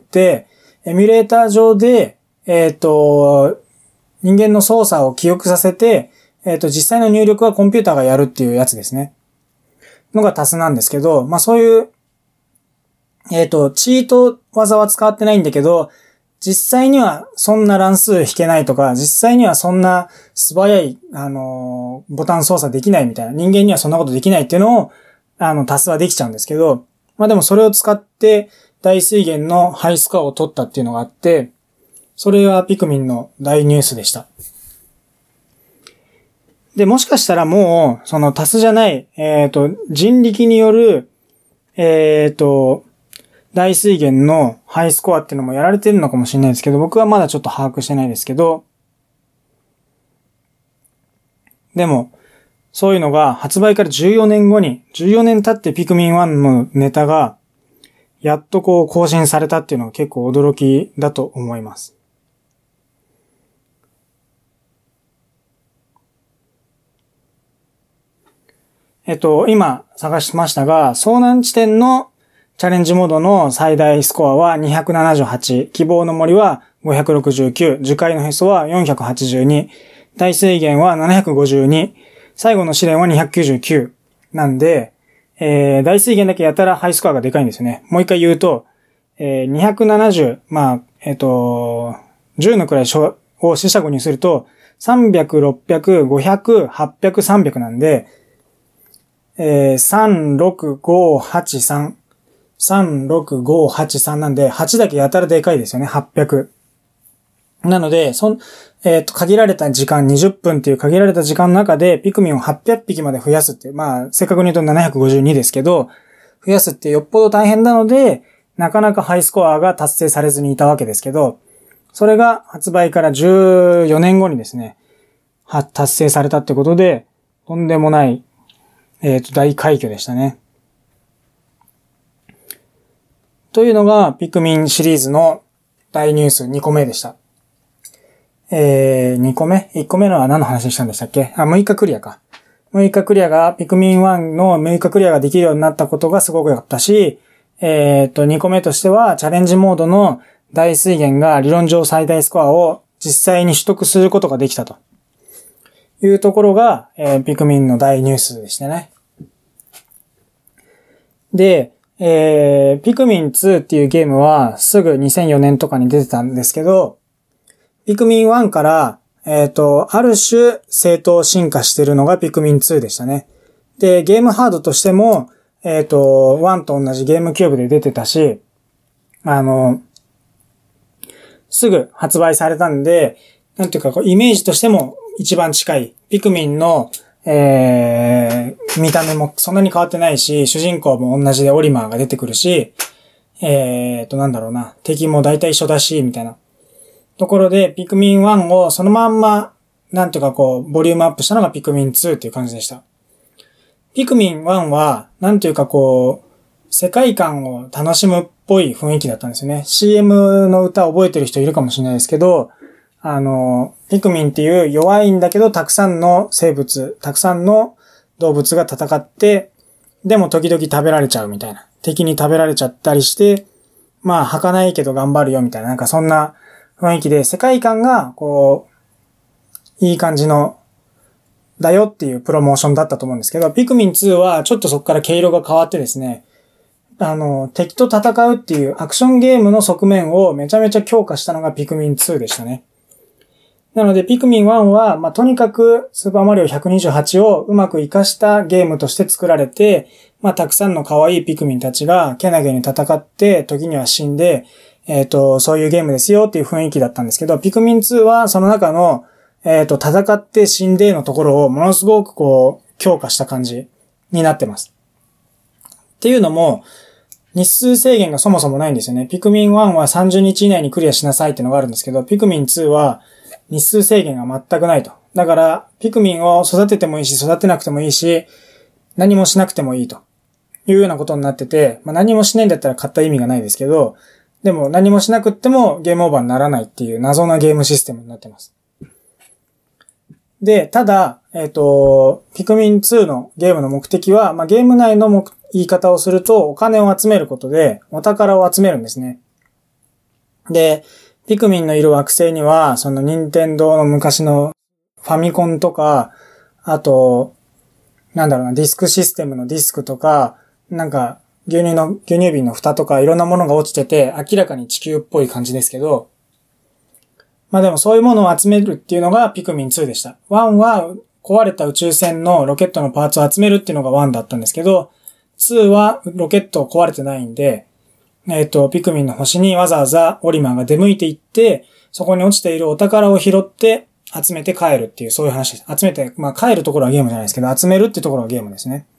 エミュレーター上で、人間の操作を記憶させて、実際の入力はコンピューターがやるっていうやつですね。のがタスなんですけど、そういう、チート技は使ってないんだけど、実際にはそんな乱数引けないとか、実際にはそんな素早い、ボタン操作できないみたいな、人間にはそんなことできないっていうのを、タスはできちゃうんですけど、でもそれを使って大水源のハイスコアを取ったっていうのがあって、それはピクミンの大ニュースでした。で、もしかしたらもう、そのタスじゃない、人力による、大水源のハイスコアっていうのもやられてるのかもしれないですけど、僕はまだちょっと把握してないですけど、でも、そういうのが発売から14年後に、14年経ってピクミン1のネタが、やっと更新されたっていうのが結構驚きだと思います。今探しましたが、遭難地点のチャレンジモードの最大スコアは278、希望の森は569、樹海のへそは482、大水源は752、最後の試練は299なんで、大水源だけやたらハイスコアがでかいんですよね。もう一回言うと、270、10の位を四捨五入すると、300、600、500、800、300なんで、36583、36583なんで、8だけやたらでかいですよね、800。なので、限られた時間、20分っていう限られた時間の中で、ピクミンを800匹まで増やすっていう、正確に言うと752ですけど、増やすってよっぽど大変なので、 なかなかハイスコアが達成されずにいたわけですけど、それが発売から14年後にですね、達成されたってことで、とんでもない、大快挙でしたね。というのが、ピクミンシリーズの大ニュース2個目でした。2個目 ?1 個目のは何の話したんでしたっけ？6日クリアか。6日クリアが、ピクミン1の6日クリアができるようになったことがすごく良かったし、2個目としては、チャレンジモードの大水源が理論上最大スコアを実際に取得することができたというところが、ピクミンの大ニュースでしたね。で、ピクミン2っていうゲームはすぐ2004年とかに出てたんですけど、ピクミン1から、ある種正当進化してるのがピクミン2でしたね。で、ゲームハードとしても、1と同じゲームキューブで出てたし、すぐ発売されたんで、なんていうか、イメージとしても一番近い。ピクミンの、見た目もそんなに変わってないし、主人公も同じでオリマーが出てくるし、なんだろうな、敵も大体一緒だし、みたいな。ところで、ピクミン1をそのまんま、なんていうかボリュームアップしたのがピクミン2っていう感じでした。ピクミン1は、なんていうか世界観を楽しむっぽい雰囲気だったんですよね。CM の歌覚えてる人いるかもしれないですけど、ピクミンっていう弱いんだけどたくさんの生物、たくさんの動物が戦って、でも時々食べられちゃうみたいな。敵に食べられちゃったりして、まあ儚いけど頑張るよみたいな、なんかそんな雰囲気で世界観がいい感じのだよっていうプロモーションだったと思うんですけど、ピクミン2はちょっとそこから毛色が変わってですね、敵と戦うっていうアクションゲームの側面をめちゃめちゃ強化したのがピクミン2でしたね。なのでピクミン1は、とにかくスーパーマリオ128をうまく活かしたゲームとして作られて、たくさんの可愛いピクミンたちがけなげに戦って、時には死んで、そういうゲームですよっていう雰囲気だったんですけど、ピクミン2はその中の戦って死んでのところをものすごく強化した感じになってます。っていうのも、日数制限がそもそもないんですよね。ピクミン1は30日以内にクリアしなさいってのがあるんですけど、ピクミン2は日数制限が全くないと。だから、ピクミンを育ててもいいし、育てなくてもいいし、何もしなくてもいいというようなことになってて、何もしないんだったら買った意味がないですけど、でも何もしなくってもゲームオーバーにならないっていう謎なゲームシステムになってます。で、ただ、ピクミン2のゲームの目的は、ゲーム内の言い方をすると、お金を集めることで、お宝を集めるんですね。で、ピクミンのいる惑星には、その任天堂の昔のファミコンとか、あと、ディスクシステムのディスクとか、牛乳瓶の蓋とかいろんなものが落ちてて、明らかに地球っぽい感じですけど、でもそういうものを集めるっていうのがピクミン2でした。1は壊れた宇宙船のロケットのパーツを集めるっていうのが1だったんですけど、2はロケット壊れてないんで、ピクミンの星にわざわざオリマーが出向いていって、そこに落ちているお宝を拾って集めて帰るっていう、そういう話です。集めて、帰るところはゲームじゃないですけど、集めるっていうところがゲームですね。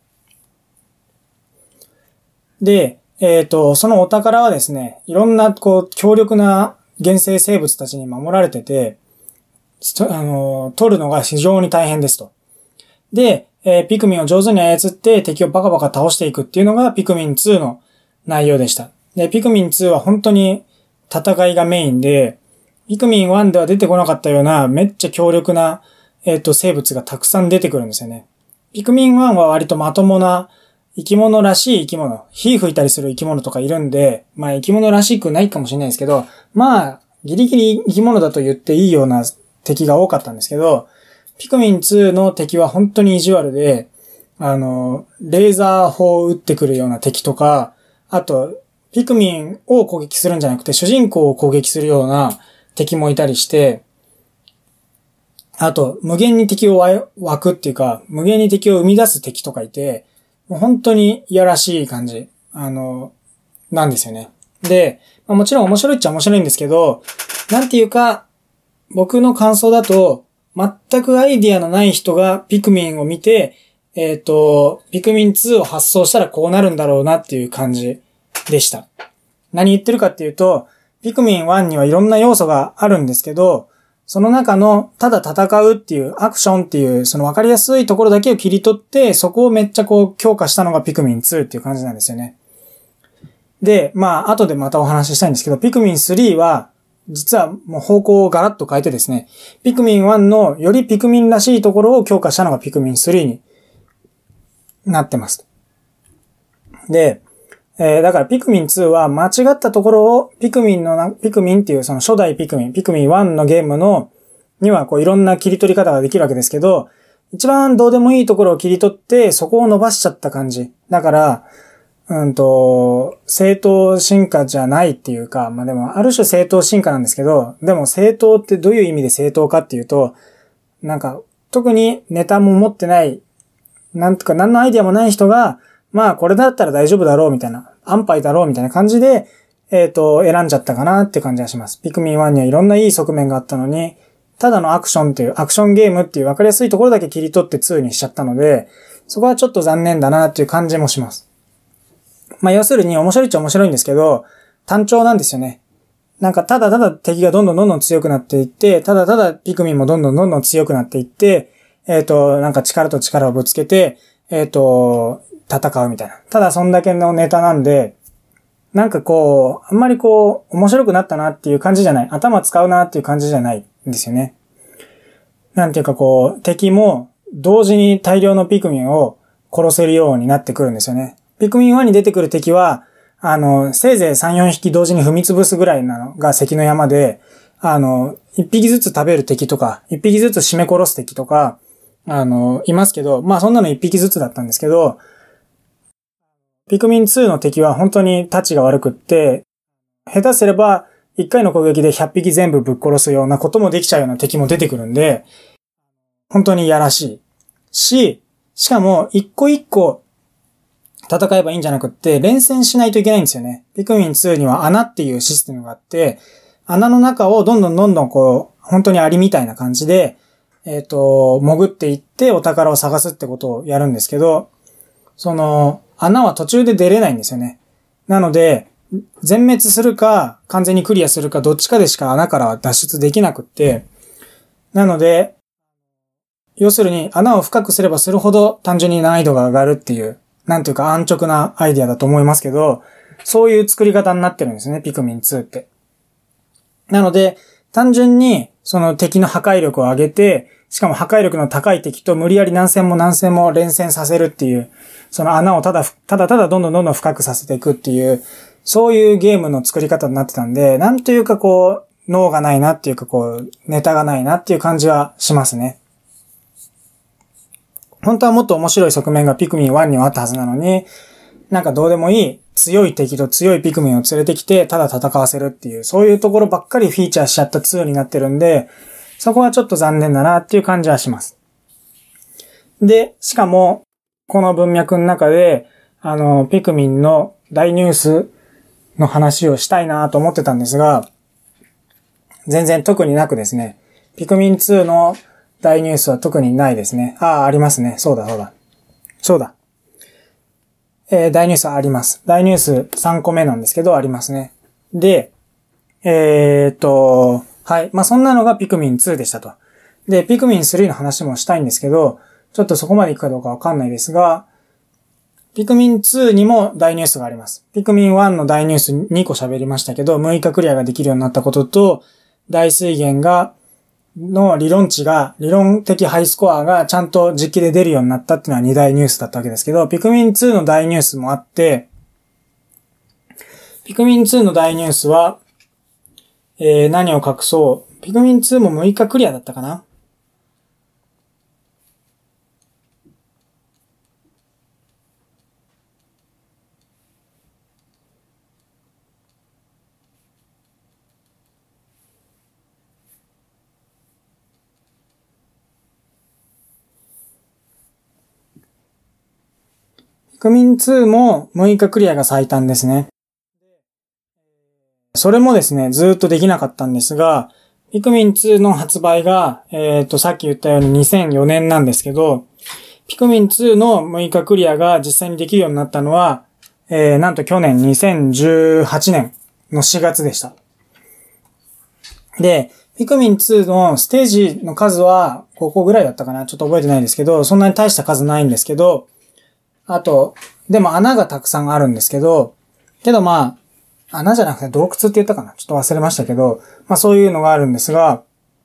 で、そのお宝はですね、いろんな強力な原生生物たちに守られてて、取るのが非常に大変ですと。で、ピクミンを上手に操って敵をバカバカ倒していくっていうのがピクミン2の内容でした。で、ピクミン2は本当に戦いがメインで、ピクミン1では出てこなかったようなめっちゃ強力な、生物がたくさん出てくるんですよね。ピクミン1は割とまともな生き物らしい生き物、火吹いたりする生き物とかいるんで、生き物らしくないかもしれないですけど、ギリギリ生き物だと言っていいような敵が多かったんですけど、ピクミン2の敵は本当に意地悪で、レーザー砲を撃ってくるような敵とか、あと、ピクミンを攻撃するんじゃなくて、主人公を攻撃するような敵もいたりして、あと、無限に敵を湧くっていうか、無限に敵を生み出す敵とかいて、もう本当にいやらしい感じ、なんですよね。で、もちろん面白いっちゃ面白いんですけど、なんていうか、僕の感想だと、全くアイディアのない人がピクミンを見て、ピクミン2を発送したらこうなるんだろうなっていう感じでした。何言ってるかっていうと、ピクミン1にはいろんな要素があるんですけど、その中のただ戦うっていうアクションっていうその分かりやすいところだけを切り取って、そこをめっちゃこう強化したのがピクミン2っていう感じなんですよね。で、後でまたお話ししたいんですけど、ピクミン3は実はもう方向をガラッと変えてですね、ピクミン1のよりピクミンらしいところを強化したのがピクミン3になってます。で、だからピクミン2は間違ったところをピクミンっていうその初代ピクミン1のゲームのにはこういろんな切り取り方ができるわけですけど、一番どうでもいいところを切り取ってそこを伸ばしちゃった感じ。だから、正当進化じゃないっていうか、でもある種正当進化なんですけど、でも正当ってどういう意味で正当かっていうと、特にネタも持ってない、何のアイディアもない人が、これだったら大丈夫だろうみたいな、安牌だろうみたいな感じで、選んじゃったかなって感じがします。ピクミン1にはいろんないい側面があったのに、ただのアクションゲームっていう分かりやすいところだけ切り取って2にしちゃったので、そこはちょっと残念だなっていう感じもします。要するに面白いっちゃ面白いんですけど、単調なんですよね。ただただ敵がどんどん強くなっていって、ただただピクミンもどんどん強くなっていって、力と力をぶつけて、戦うみたいな。ただそんだけのネタなんで、あんまり面白くなったなっていう感じじゃない。頭使うなっていう感じじゃないんですよね。敵も同時に大量のピクミンを殺せるようになってくるんですよね。ピクミン1に出てくる敵は、せいぜい3、4匹同時に踏み潰すぐらいなのが関の山で、1匹ずつ食べる敵とか、1匹ずつ締め殺す敵とか、いますけど、そんなの1匹ずつだったんですけど、ピクミン2の敵は本当にタチが悪くって、下手すれば1回の攻撃で100匹全部ぶっ殺すようなこともできちゃうような敵も出てくるんで、本当にいやらしい。しかも一個一個戦えばいいんじゃなくって、連戦しないといけないんですよね。ピクミン2には穴っていうシステムがあって、穴の中をどんどん本当にアリみたいな感じで、潜っていってお宝を探すってことをやるんですけど、その、穴は途中で出れないんですよね。なので、全滅するか、完全にクリアするか、どっちかでしか穴からは脱出できなくって、なので、要するに穴を深くすればするほど単純に難易度が上がるっていう、安直なアイディアだと思いますけど、そういう作り方になってるんですね、ピクミン2って。なので、単純にその敵の破壊力を上げて、しかも破壊力の高い敵と無理やり何戦も連戦させるっていう、その穴をただどんどん深くさせていくっていう、そういうゲームの作り方になってたんで、脳がないなっていうかネタがないなっていう感じはしますね。本当はもっと面白い側面がピクミン1にはあったはずなのに、どうでもいい強い敵と強いピクミンを連れてきて、ただ戦わせるっていう、そういうところばっかりフィーチャーしちゃった2になってるんで、そこはちょっと残念だなっていう感じはします。で、しかも、この文脈の中で、ピクミンの大ニュースの話をしたいなと思ってたんですが、全然特になくですね、ピクミン2の大ニュースは特にないですね。ありますね。そうだ。大ニュースあります。大ニュース3個目なんですけど、ありますね。で、はい。そんなのがピクミン2でしたと。で、ピクミン3の話もしたいんですけど、ちょっとそこまで行くかどうかわかんないですが、ピクミン2にも大ニュースがあります。ピクミン1の大ニュース2個喋りましたけど、6日クリアができるようになったことと、大水源の理論的ハイスコアがちゃんと実機で出るようになったっていうのは2大ニュースだったわけですけど、ピクミン2の大ニュースもあって、ピクミン2の大ニュースは、何を隠そう。ピクミン2も6日クリアだったかな？ピクミン2も6日クリアが最短ですね。それもですね、ずっとできなかったんですが、ピクミン2の発売が、さっき言ったように2004年なんですけど、ピクミン2の6日クリアが実際にできるようになったのは、 なんと去年2018年の4月でした。で、ピクミン2のステージの数は5個ぐらいだったかな。ちょっと覚えてないですけど、そんなに大した数ないんですけど、あと、でも穴がたくさんあるんですけど、穴じゃなくて洞窟って言ったかな。ちょっと忘れましたけど、そういうのがあるんですが、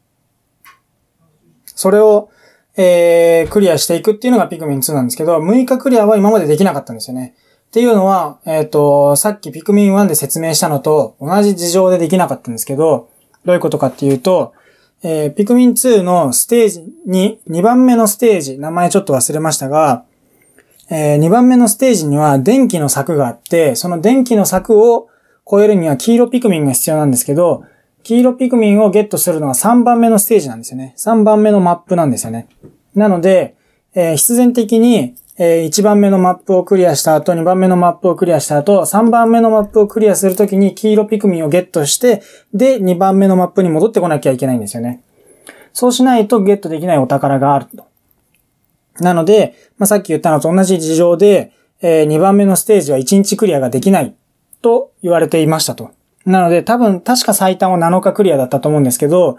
それを、クリアしていくっていうのがピクミン2なんですけど、6日クリアは今までできなかったんですよね。っていうのは、さっきピクミン1で説明したのと同じ事情でできなかったんですけど、どういうことかっていうと、ピクミン2のステージに、2番目のステージ、名前ちょっと忘れましたが、2番目のステージには電気の柵があって、その電気の柵を越えるには黄色ピクミンが必要なんですけど、黄色ピクミンをゲットするのは3番目のステージなんですよね。3番目のマップなんですよね。なので、必然的に、1番目のマップをクリアした後、2番目のマップをクリアした後、3番目のマップをクリアするときに黄色ピクミンをゲットして、で、2番目のマップに戻ってこなきゃいけないんですよね。そうしないとゲットできないお宝があると。なので、さっき言ったのと同じ事情で、2番目のステージは1日クリアができないと言われていましたと。なので、確か最短は7日クリアだったと思うんですけど、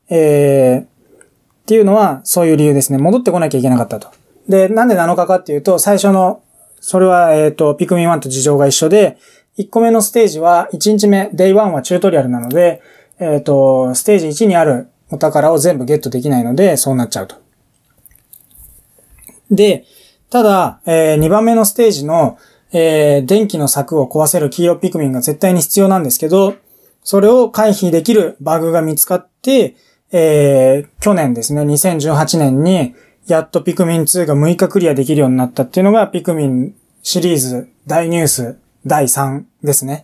っていうのはそういう理由ですね。戻ってこなきゃいけなかったと。で、なんで7日かっていうと、最初の、それは、ピクミン1と事情が一緒で、1個目のステージは1日目、Day1 はチュートリアルなので、ステージ1にあるお宝を全部ゲットできないので、そうなっちゃうと。で、ただ、2番目のステージの、電気の柵を壊せる黄色ピクミンが絶対に必要なんですけど、それを回避できるバグが見つかって、去年ですね、2018年に、やっとピクミン2が6日クリアできるようになったっていうのがピクミンシリーズ大ニュース第3ですね。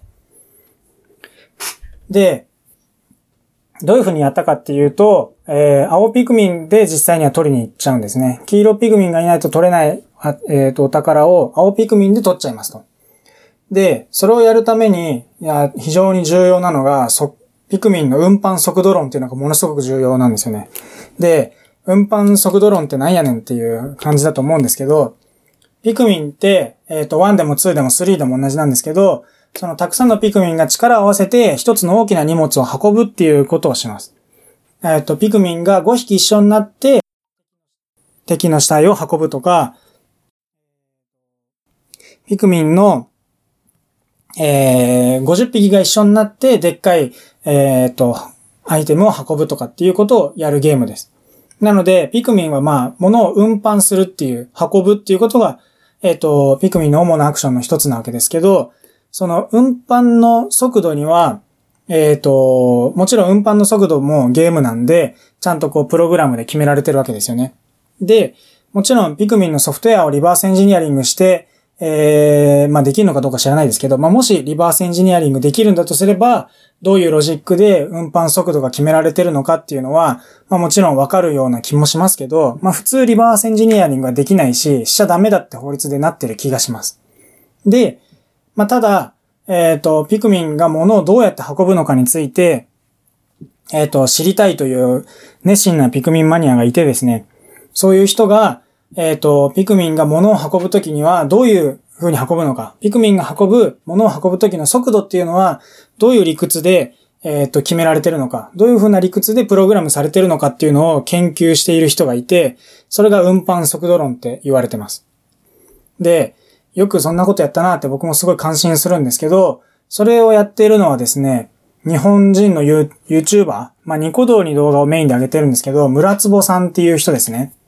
で、どういう風にやったかっていうと、青ピクミンで実際には取りに行っちゃうんですね。黄色ピクミンがいないと取れない、お宝を青ピクミンで取っちゃいますと。で、それをやるために、非常に重要なのが、ピクミンの運搬速度論っていうのがものすごく重要なんですよね。で、運搬速度論ってなんやねんっていう感じだと思うんですけど、ピクミンって、1でも2でも3でも同じなんですけど、そのたくさんのピクミンが力を合わせて一つの大きな荷物を運ぶっていうことをします。ピクミンが5匹一緒になって敵の死体を運ぶとか、ピクミンの、50匹が一緒になってでっかい、アイテムを運ぶとかっていうことをやるゲームです。なので、ピクミンは物を運搬するっていう、運ぶっていうことが、ピクミンの主なアクションの一つなわけですけど、その運搬の速度には、もちろん運搬の速度もゲームなんで、ちゃんとプログラムで決められてるわけですよね。で、もちろんピクミンのソフトウェアをリバースエンジニアリングして、できるのかどうか知らないですけど、もしリバースエンジニアリングできるんだとすれば、どういうロジックで運搬速度が決められてるのかっていうのは、もちろんわかるような気もしますけど、普通リバースエンジニアリングはできないしちゃダメだって法律でなってる気がします。で、ただ、ピクミンが物をどうやって運ぶのかについて、知りたいという熱心なピクミンマニアがいてですね、そういう人が、ピクミンが物を運ぶときにはどういう風に運ぶのか、ピクミンが物を運ぶときの速度っていうのはどういう理屈で、決められてるのか、どういう風な理屈でプログラムされてるのかっていうのを研究している人がいて、それが運搬速度論って言われてます。で、よくそんなことやったなって僕もすごい感心するんですけど、それをやっているのはですね、日本人のYouTuber、ニコ動に動画をメインで上げてるんですけど、村坪さんっていう人ですね。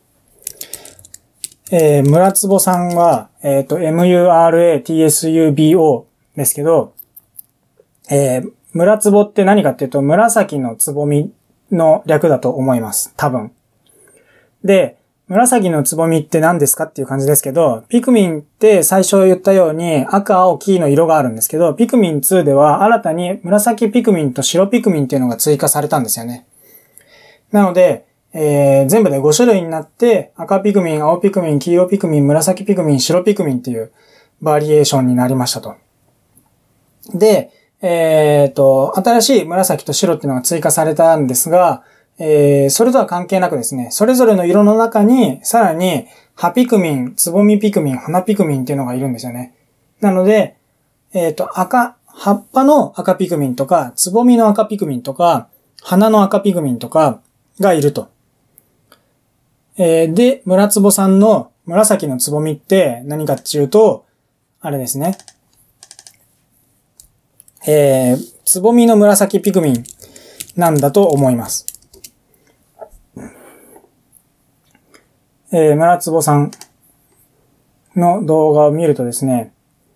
村坪さんは、MURATSUBO ですけど、村坪って何かっていうと、紫のつぼみの略だと思います。多分。で、紫のつぼみって何ですかっていう感じですけど、ピクミンって最初言ったように赤、青、黄の色があるんですけど、ピクミン2では新たに紫ピクミンと白ピクミンっていうのが追加されたんですよね。なので、全部で5種類になって、赤ピクミン、青ピクミン、黄色ピクミン、紫ピクミン、白ピクミンっていうバリエーションになりましたと。で、新しい紫と白っていうのが追加されたんですが、それとは関係なくですね、それぞれの色の中に、さらに、葉ピクミン、つぼみピクミン、花ピクミンっていうのがいるんですよね。なので、 葉っぱの赤ピクミンとか、つぼみの赤ピクミンとか、花の赤ピクミンとかがいると。で、村つぼさんの紫のつぼみって何かっていうと、あれですね。つぼみの紫ピクミンなんだと思います。村つぼさんの動画を見るとですね、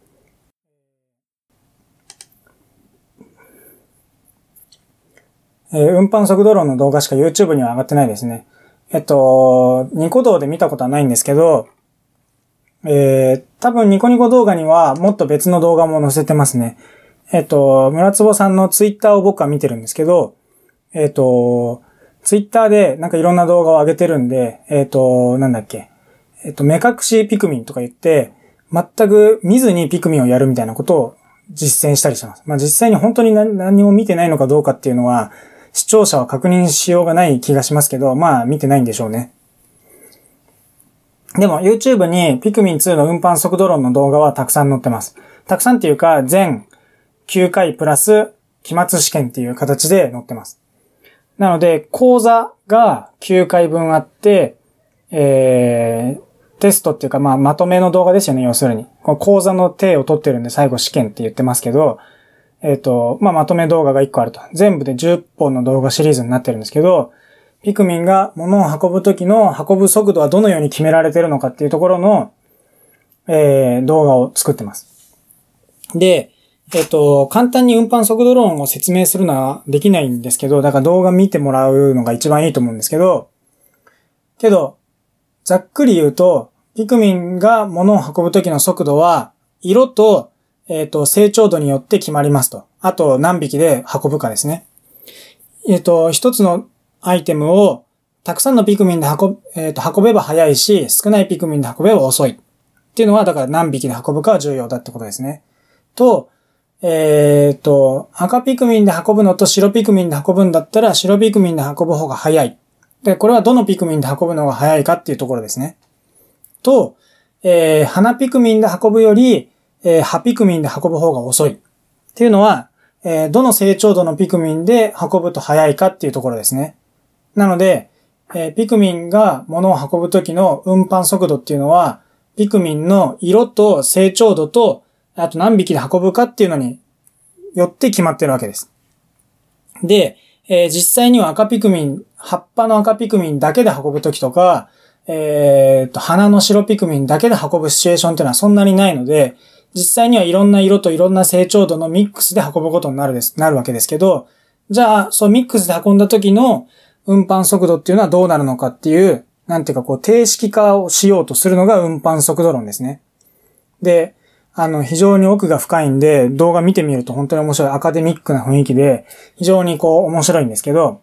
運搬速度論の動画しか YouTube には上がってないですね。ニコ動で見たことはないんですけど、多分ニコニコ動画にはもっと別の動画も載せてますね。村つぼさんのツイッターを僕は見てるんですけど、ツイッターでなんかいろんな動画を上げてるんで、なんだっけ。目隠しピクミンとか言って、全く見ずにピクミンをやるみたいなことを実践したりしてます。まあ実際に本当に何も見てないのかどうかっていうのは、視聴者は確認しようがない気がしますけど、まあ見てないんでしょうね。でも YouTube にピクミン2の運搬速度論の動画はたくさん載ってます。たくさんっていうか全9回プラス期末試験っていう形で載ってます。なので講座が9回分あって、テストっていうかまとめの動画ですよね、要するに。この講座の手を取ってるんで最後試験って言ってますけど、まとめ動画が1個あると。全部で10本の動画シリーズになってるんですけど、ピクミンが物を運ぶときの運ぶ速度はどのように決められてるのかっていうところの、動画を作ってます。で、簡単に運搬速度論を説明するのはできないんですけど、だから動画見てもらうのが一番いいと思うんですけど、ざっくり言うと、ピクミンが物を運ぶときの速度は、色と、成長度によって決まりますと。あと、何匹で運ぶかですね。一つのアイテムを、たくさんのピクミンで運べば早いし、少ないピクミンで運べば遅い。っていうのは、だから何匹で運ぶかは重要だってことですね。と、赤ピクミンで運ぶのと白ピクミンで運ぶんだったら、白ピクミンで運ぶ方が早い。で、これはどのピクミンで運ぶのが早いかっていうところですね。と、花ピクミンで運ぶより、葉ピクミンで運ぶ方が遅い。っていうのは、どの成長度のピクミンで運ぶと早いかっていうところですね。なので、ピクミンが物を運ぶときの運搬速度っていうのは、ピクミンの色と成長度と、あと何匹で運ぶかっていうのによって決まってるわけです。で、実際には赤ピクミン、葉っぱの赤ピクミンだけで運ぶときとか、花の白ピクミンだけで運ぶシチュエーションっていうのはそんなにないので、実際にはいろんな色といろんな成長度のミックスで運ぶことになるわけですけど、じゃあ、そうミックスで運んだ時の運搬速度っていうのはどうなるのかっていう、なんていうかこう定式化をしようとするのが運搬速度論ですね。で、非常に奥が深いんで、動画見てみると本当に面白いアカデミックな雰囲気で、非常にこう面白いんですけど、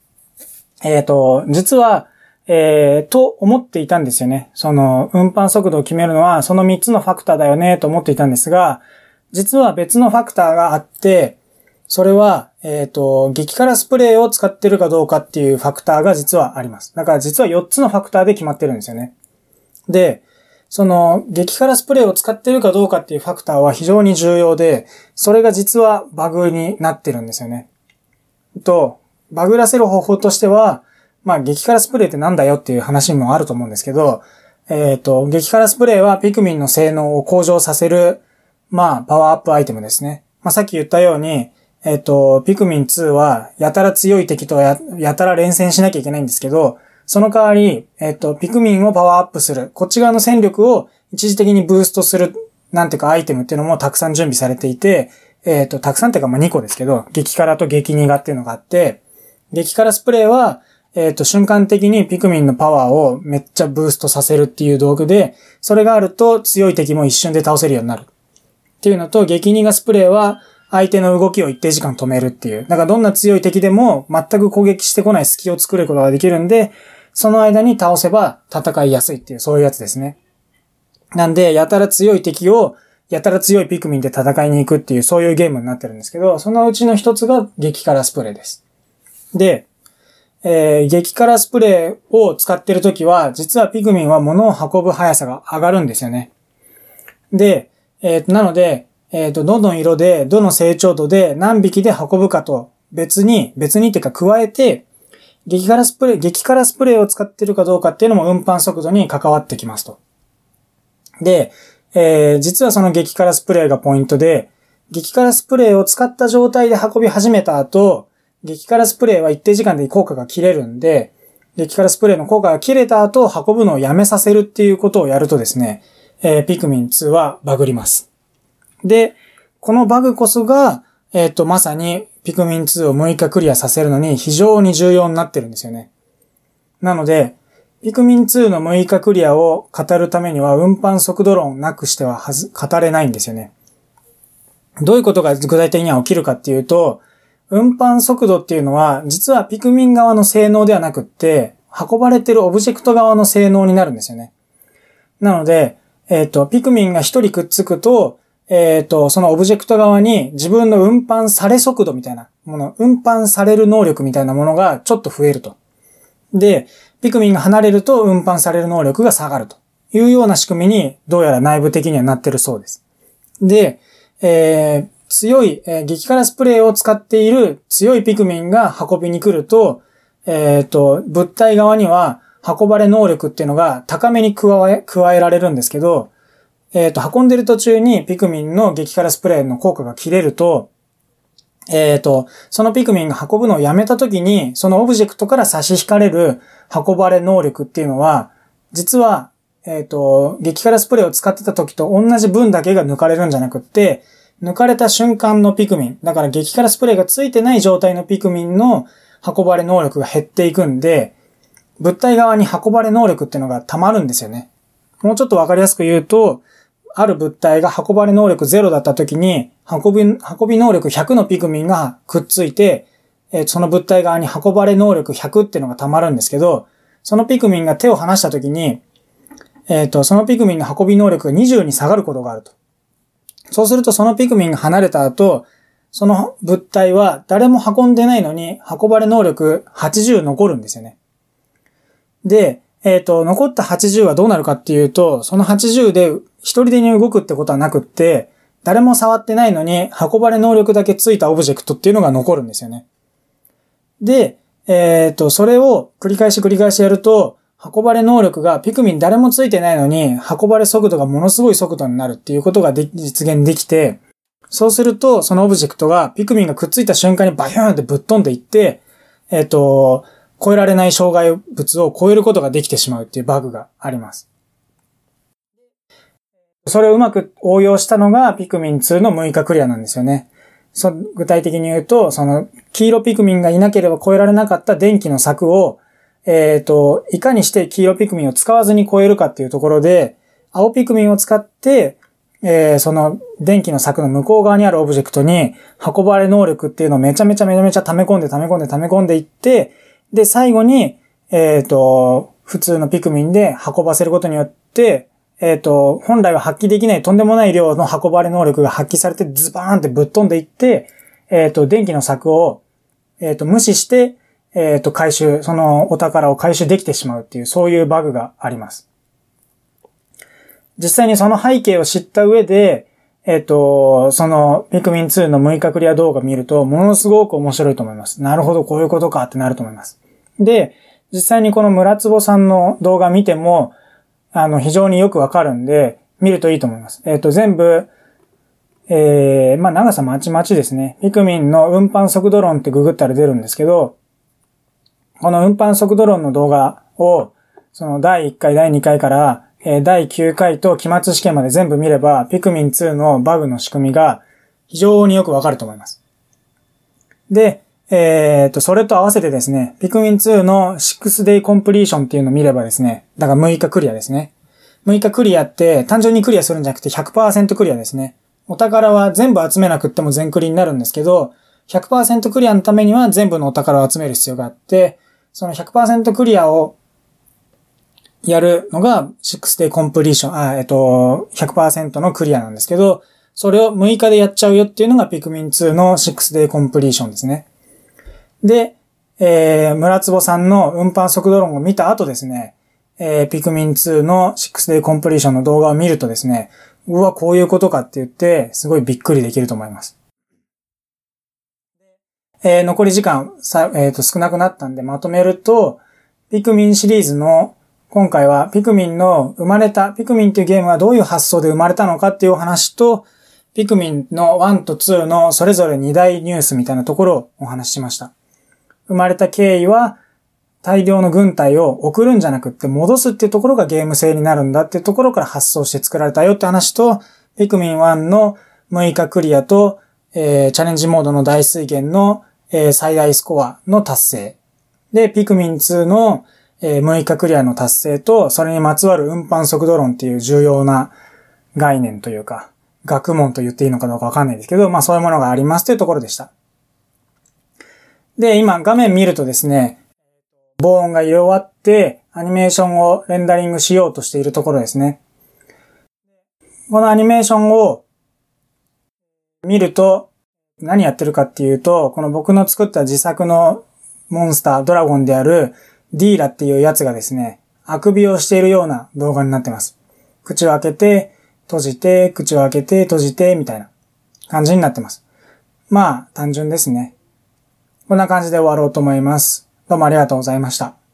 実は、と思っていたんですよね。その、運搬速度を決めるのは、その3つのファクターだよね、と思っていたんですが、実は別のファクターがあって、それは、激辛スプレーを使ってるかどうかっていうファクターが実はあります。だから実は4つのファクターで決まってるんですよね。で、その、激辛スプレーを使ってるかどうかっていうファクターは非常に重要で、それが実はバグになってるんですよね。バグらせる方法としては、激辛スプレーってなんだよっていう話もあると思うんですけど、激辛スプレーはピクミンの性能を向上させる、パワーアップアイテムですね。さっき言ったように、ピクミン2はやたら強い敵とやたら連戦しなきゃいけないんですけど、その代わり、ピクミンをパワーアップする、こっち側の戦力を一時的にブーストする、なんていうかアイテムっていうのもたくさん準備されていて、たくさんっていうか2個ですけど、激辛と激苦っていうのがあって、激辛スプレーは、瞬間的にピクミンのパワーをめっちゃブーストさせるっていう道具で、それがあると強い敵も一瞬で倒せるようになる。っていうのと、激苦スプレーは相手の動きを一定時間止めるっていう。だからどんな強い敵でも全く攻撃してこない隙を作ることができるんで、その間に倒せば戦いやすいっていう、そういうやつですね。なんで、やたら強い敵を、やたら強いピクミンで戦いに行くっていう、そういうゲームになってるんですけど、そのうちの一つが激辛スプレーです。で、激辛スプレーを使ってるときは、実はピクミンは物を運ぶ速さが上がるんですよね。で、なので、 どの色で、どの成長度で何匹で運ぶかと別にっていうか加えて、激辛スプレーを使ってるかどうかっていうのも運搬速度に関わってきますと。で、実はその激辛スプレーがポイントで、激辛スプレーを使った状態で運び始めた後、激辛スプレーは一定時間で効果が切れるんで、激辛スプレーの効果が切れた後、運ぶのをやめさせるっていうことをやるとですね、ピクミン2はバグります。で、このバグこそが、まさにピクミン2を6日クリアさせるのに非常に重要になってるんですよね。なので、ピクミン2の6日クリアを語るためには運搬速度論なくしては語れないんですよね。どういうことが具体的には起きるかっていうと、運搬速度っていうのは実はピクミン側の性能ではなくって、運ばれてるオブジェクト側の性能になるんですよね。なので、ピクミンが一人くっつくと、そのオブジェクト側に自分の運搬され速度みたいなもの、運搬される能力みたいなものがちょっと増えると。で、ピクミンが離れると運搬される能力が下がるというような仕組みにどうやら内部的にはなってるそうです。で、強い、激辛スプレーを使っている強いピクミンが運びに来ると、物体側には運ばれ能力っていうのが高めに加えられるんですけど、運んでる途中にピクミンの激辛スプレーの効果が切れると、そのピクミンが運ぶのをやめた時に、そのオブジェクトから差し引かれる運ばれ能力っていうのは、実は、激辛スプレーを使ってた時と同じ分だけが抜かれるんじゃなくって、抜かれた瞬間のピクミン、だから激辛スプレーがついてない状態のピクミンの運ばれ能力が減っていくんで、物体側に運ばれ能力っていうのが溜まるんですよね。もうちょっとわかりやすく言うと、ある物体が運ばれ能力0だった時に、運び能力100のピクミンがくっついて、その物体側に運ばれ能力100っていうのが溜まるんですけど、そのピクミンが手を離した時に、そのピクミンの運び能力が20に下がることがあると。そうするとそのピクミンが離れた後、その物体は誰も運んでないのに運ばれ能力80残るんですよね。で、残った80はどうなるかっていうと、その80で一人でに動くってことはなくって、誰も触ってないのに運ばれ能力だけついたオブジェクトっていうのが残るんですよね。で、それを繰り返しやると、運ばれ能力がピクミン誰もついてないのに運ばれ速度がものすごい速度になるっていうことが実現できて、そうするとそのオブジェクトがピクミンがくっついた瞬間にバヒューンってぶっ飛んでいって、超えられない障害物を超えることができてしまうっていうバグがあります。それをうまく応用したのがピクミン2の6日クリアなんですよね。具体的に言うと、その黄色ピクミンがいなければ超えられなかった電気の柵を、いかにして黄色ピクミンを使わずに超えるかっていうところで、青ピクミンを使って、その電気の柵の向こう側にあるオブジェクトに運ばれ能力っていうのをめちゃめちゃ溜め込んでいって、で、最後に、普通のピクミンで運ばせることによって、本来は発揮できないとんでもない量の運ばれ能力が発揮されてズバーンってぶっ飛んでいって、電気の柵を、無視して、そのお宝を回収できてしまうっていう、そういうバグがあります。実際にその背景を知った上で、そのピクミン2の6日クリア動画見ると、ものすごく面白いと思います。なるほど、こういうことかってなると思います。で、実際にこの村坪さんの動画見ても、非常によくわかるんで、見るといいと思います。全部、長さまちまちですね。ピクミンの運搬速度論ってググったら出るんですけど、この運搬速度論の動画を、その第1回、第2回から、第9回と期末試験まで全部見れば、ピクミン2のバグの仕組みが非常によくわかると思います。で、それと合わせてですね、ピクミン2の6 day completion っていうのを見ればですね、だから6日クリアですね。6日クリアって単純にクリアするんじゃなくて 100% クリアですね。お宝は全部集めなくっても全クリになるんですけど、100% クリアのためには全部のお宝を集める必要があって、その 100% クリアをやるのが6 day completion、100% のクリアなんですけど、それを6日でやっちゃうよっていうのがピクミン2の6 day completion ですね。で、村坪さんの運搬速度論を見た後ですね、ピクミン2の6 day completion の動画を見るとですね、 うわ、こういうことかって言って、すごいびっくりできると思います。残り時間少なくなったんでまとめると、ピクミンシリーズの今回はピクミンのピクミンっていうゲームはどういう発想で生まれたのかっていうお話と、ピクミンの1と2のそれぞれ2大ニュースみたいなところをお話ししました。生まれた経緯は大量の軍隊を送るんじゃなくって戻すっていうところがゲーム性になるんだっていうところから発想して作られたよって話と、ピクミン1の6日クリアと、チャレンジモードの大水源の最大スコアの達成。で、ピクミン2の6日クリアの達成と、それにまつわる運搬速度論っていう重要な概念というか、学問と言っていいのかどうかわかんないですけど、まあそういうものがありますというところでした。で、今画面見るとですね、防音が入れ終わってアニメーションをレンダリングしようとしているところですね。このアニメーションを見ると何やってるかっていうと、この僕の作った自作のモンスター、ドラゴンであるディーラっていうやつがですね、あくびをしているような動画になってます。口を開けて、閉じて、口を開けて、閉じて、みたいな感じになってます。まあ、単純ですね。こんな感じで終わろうと思います。どうもありがとうございました。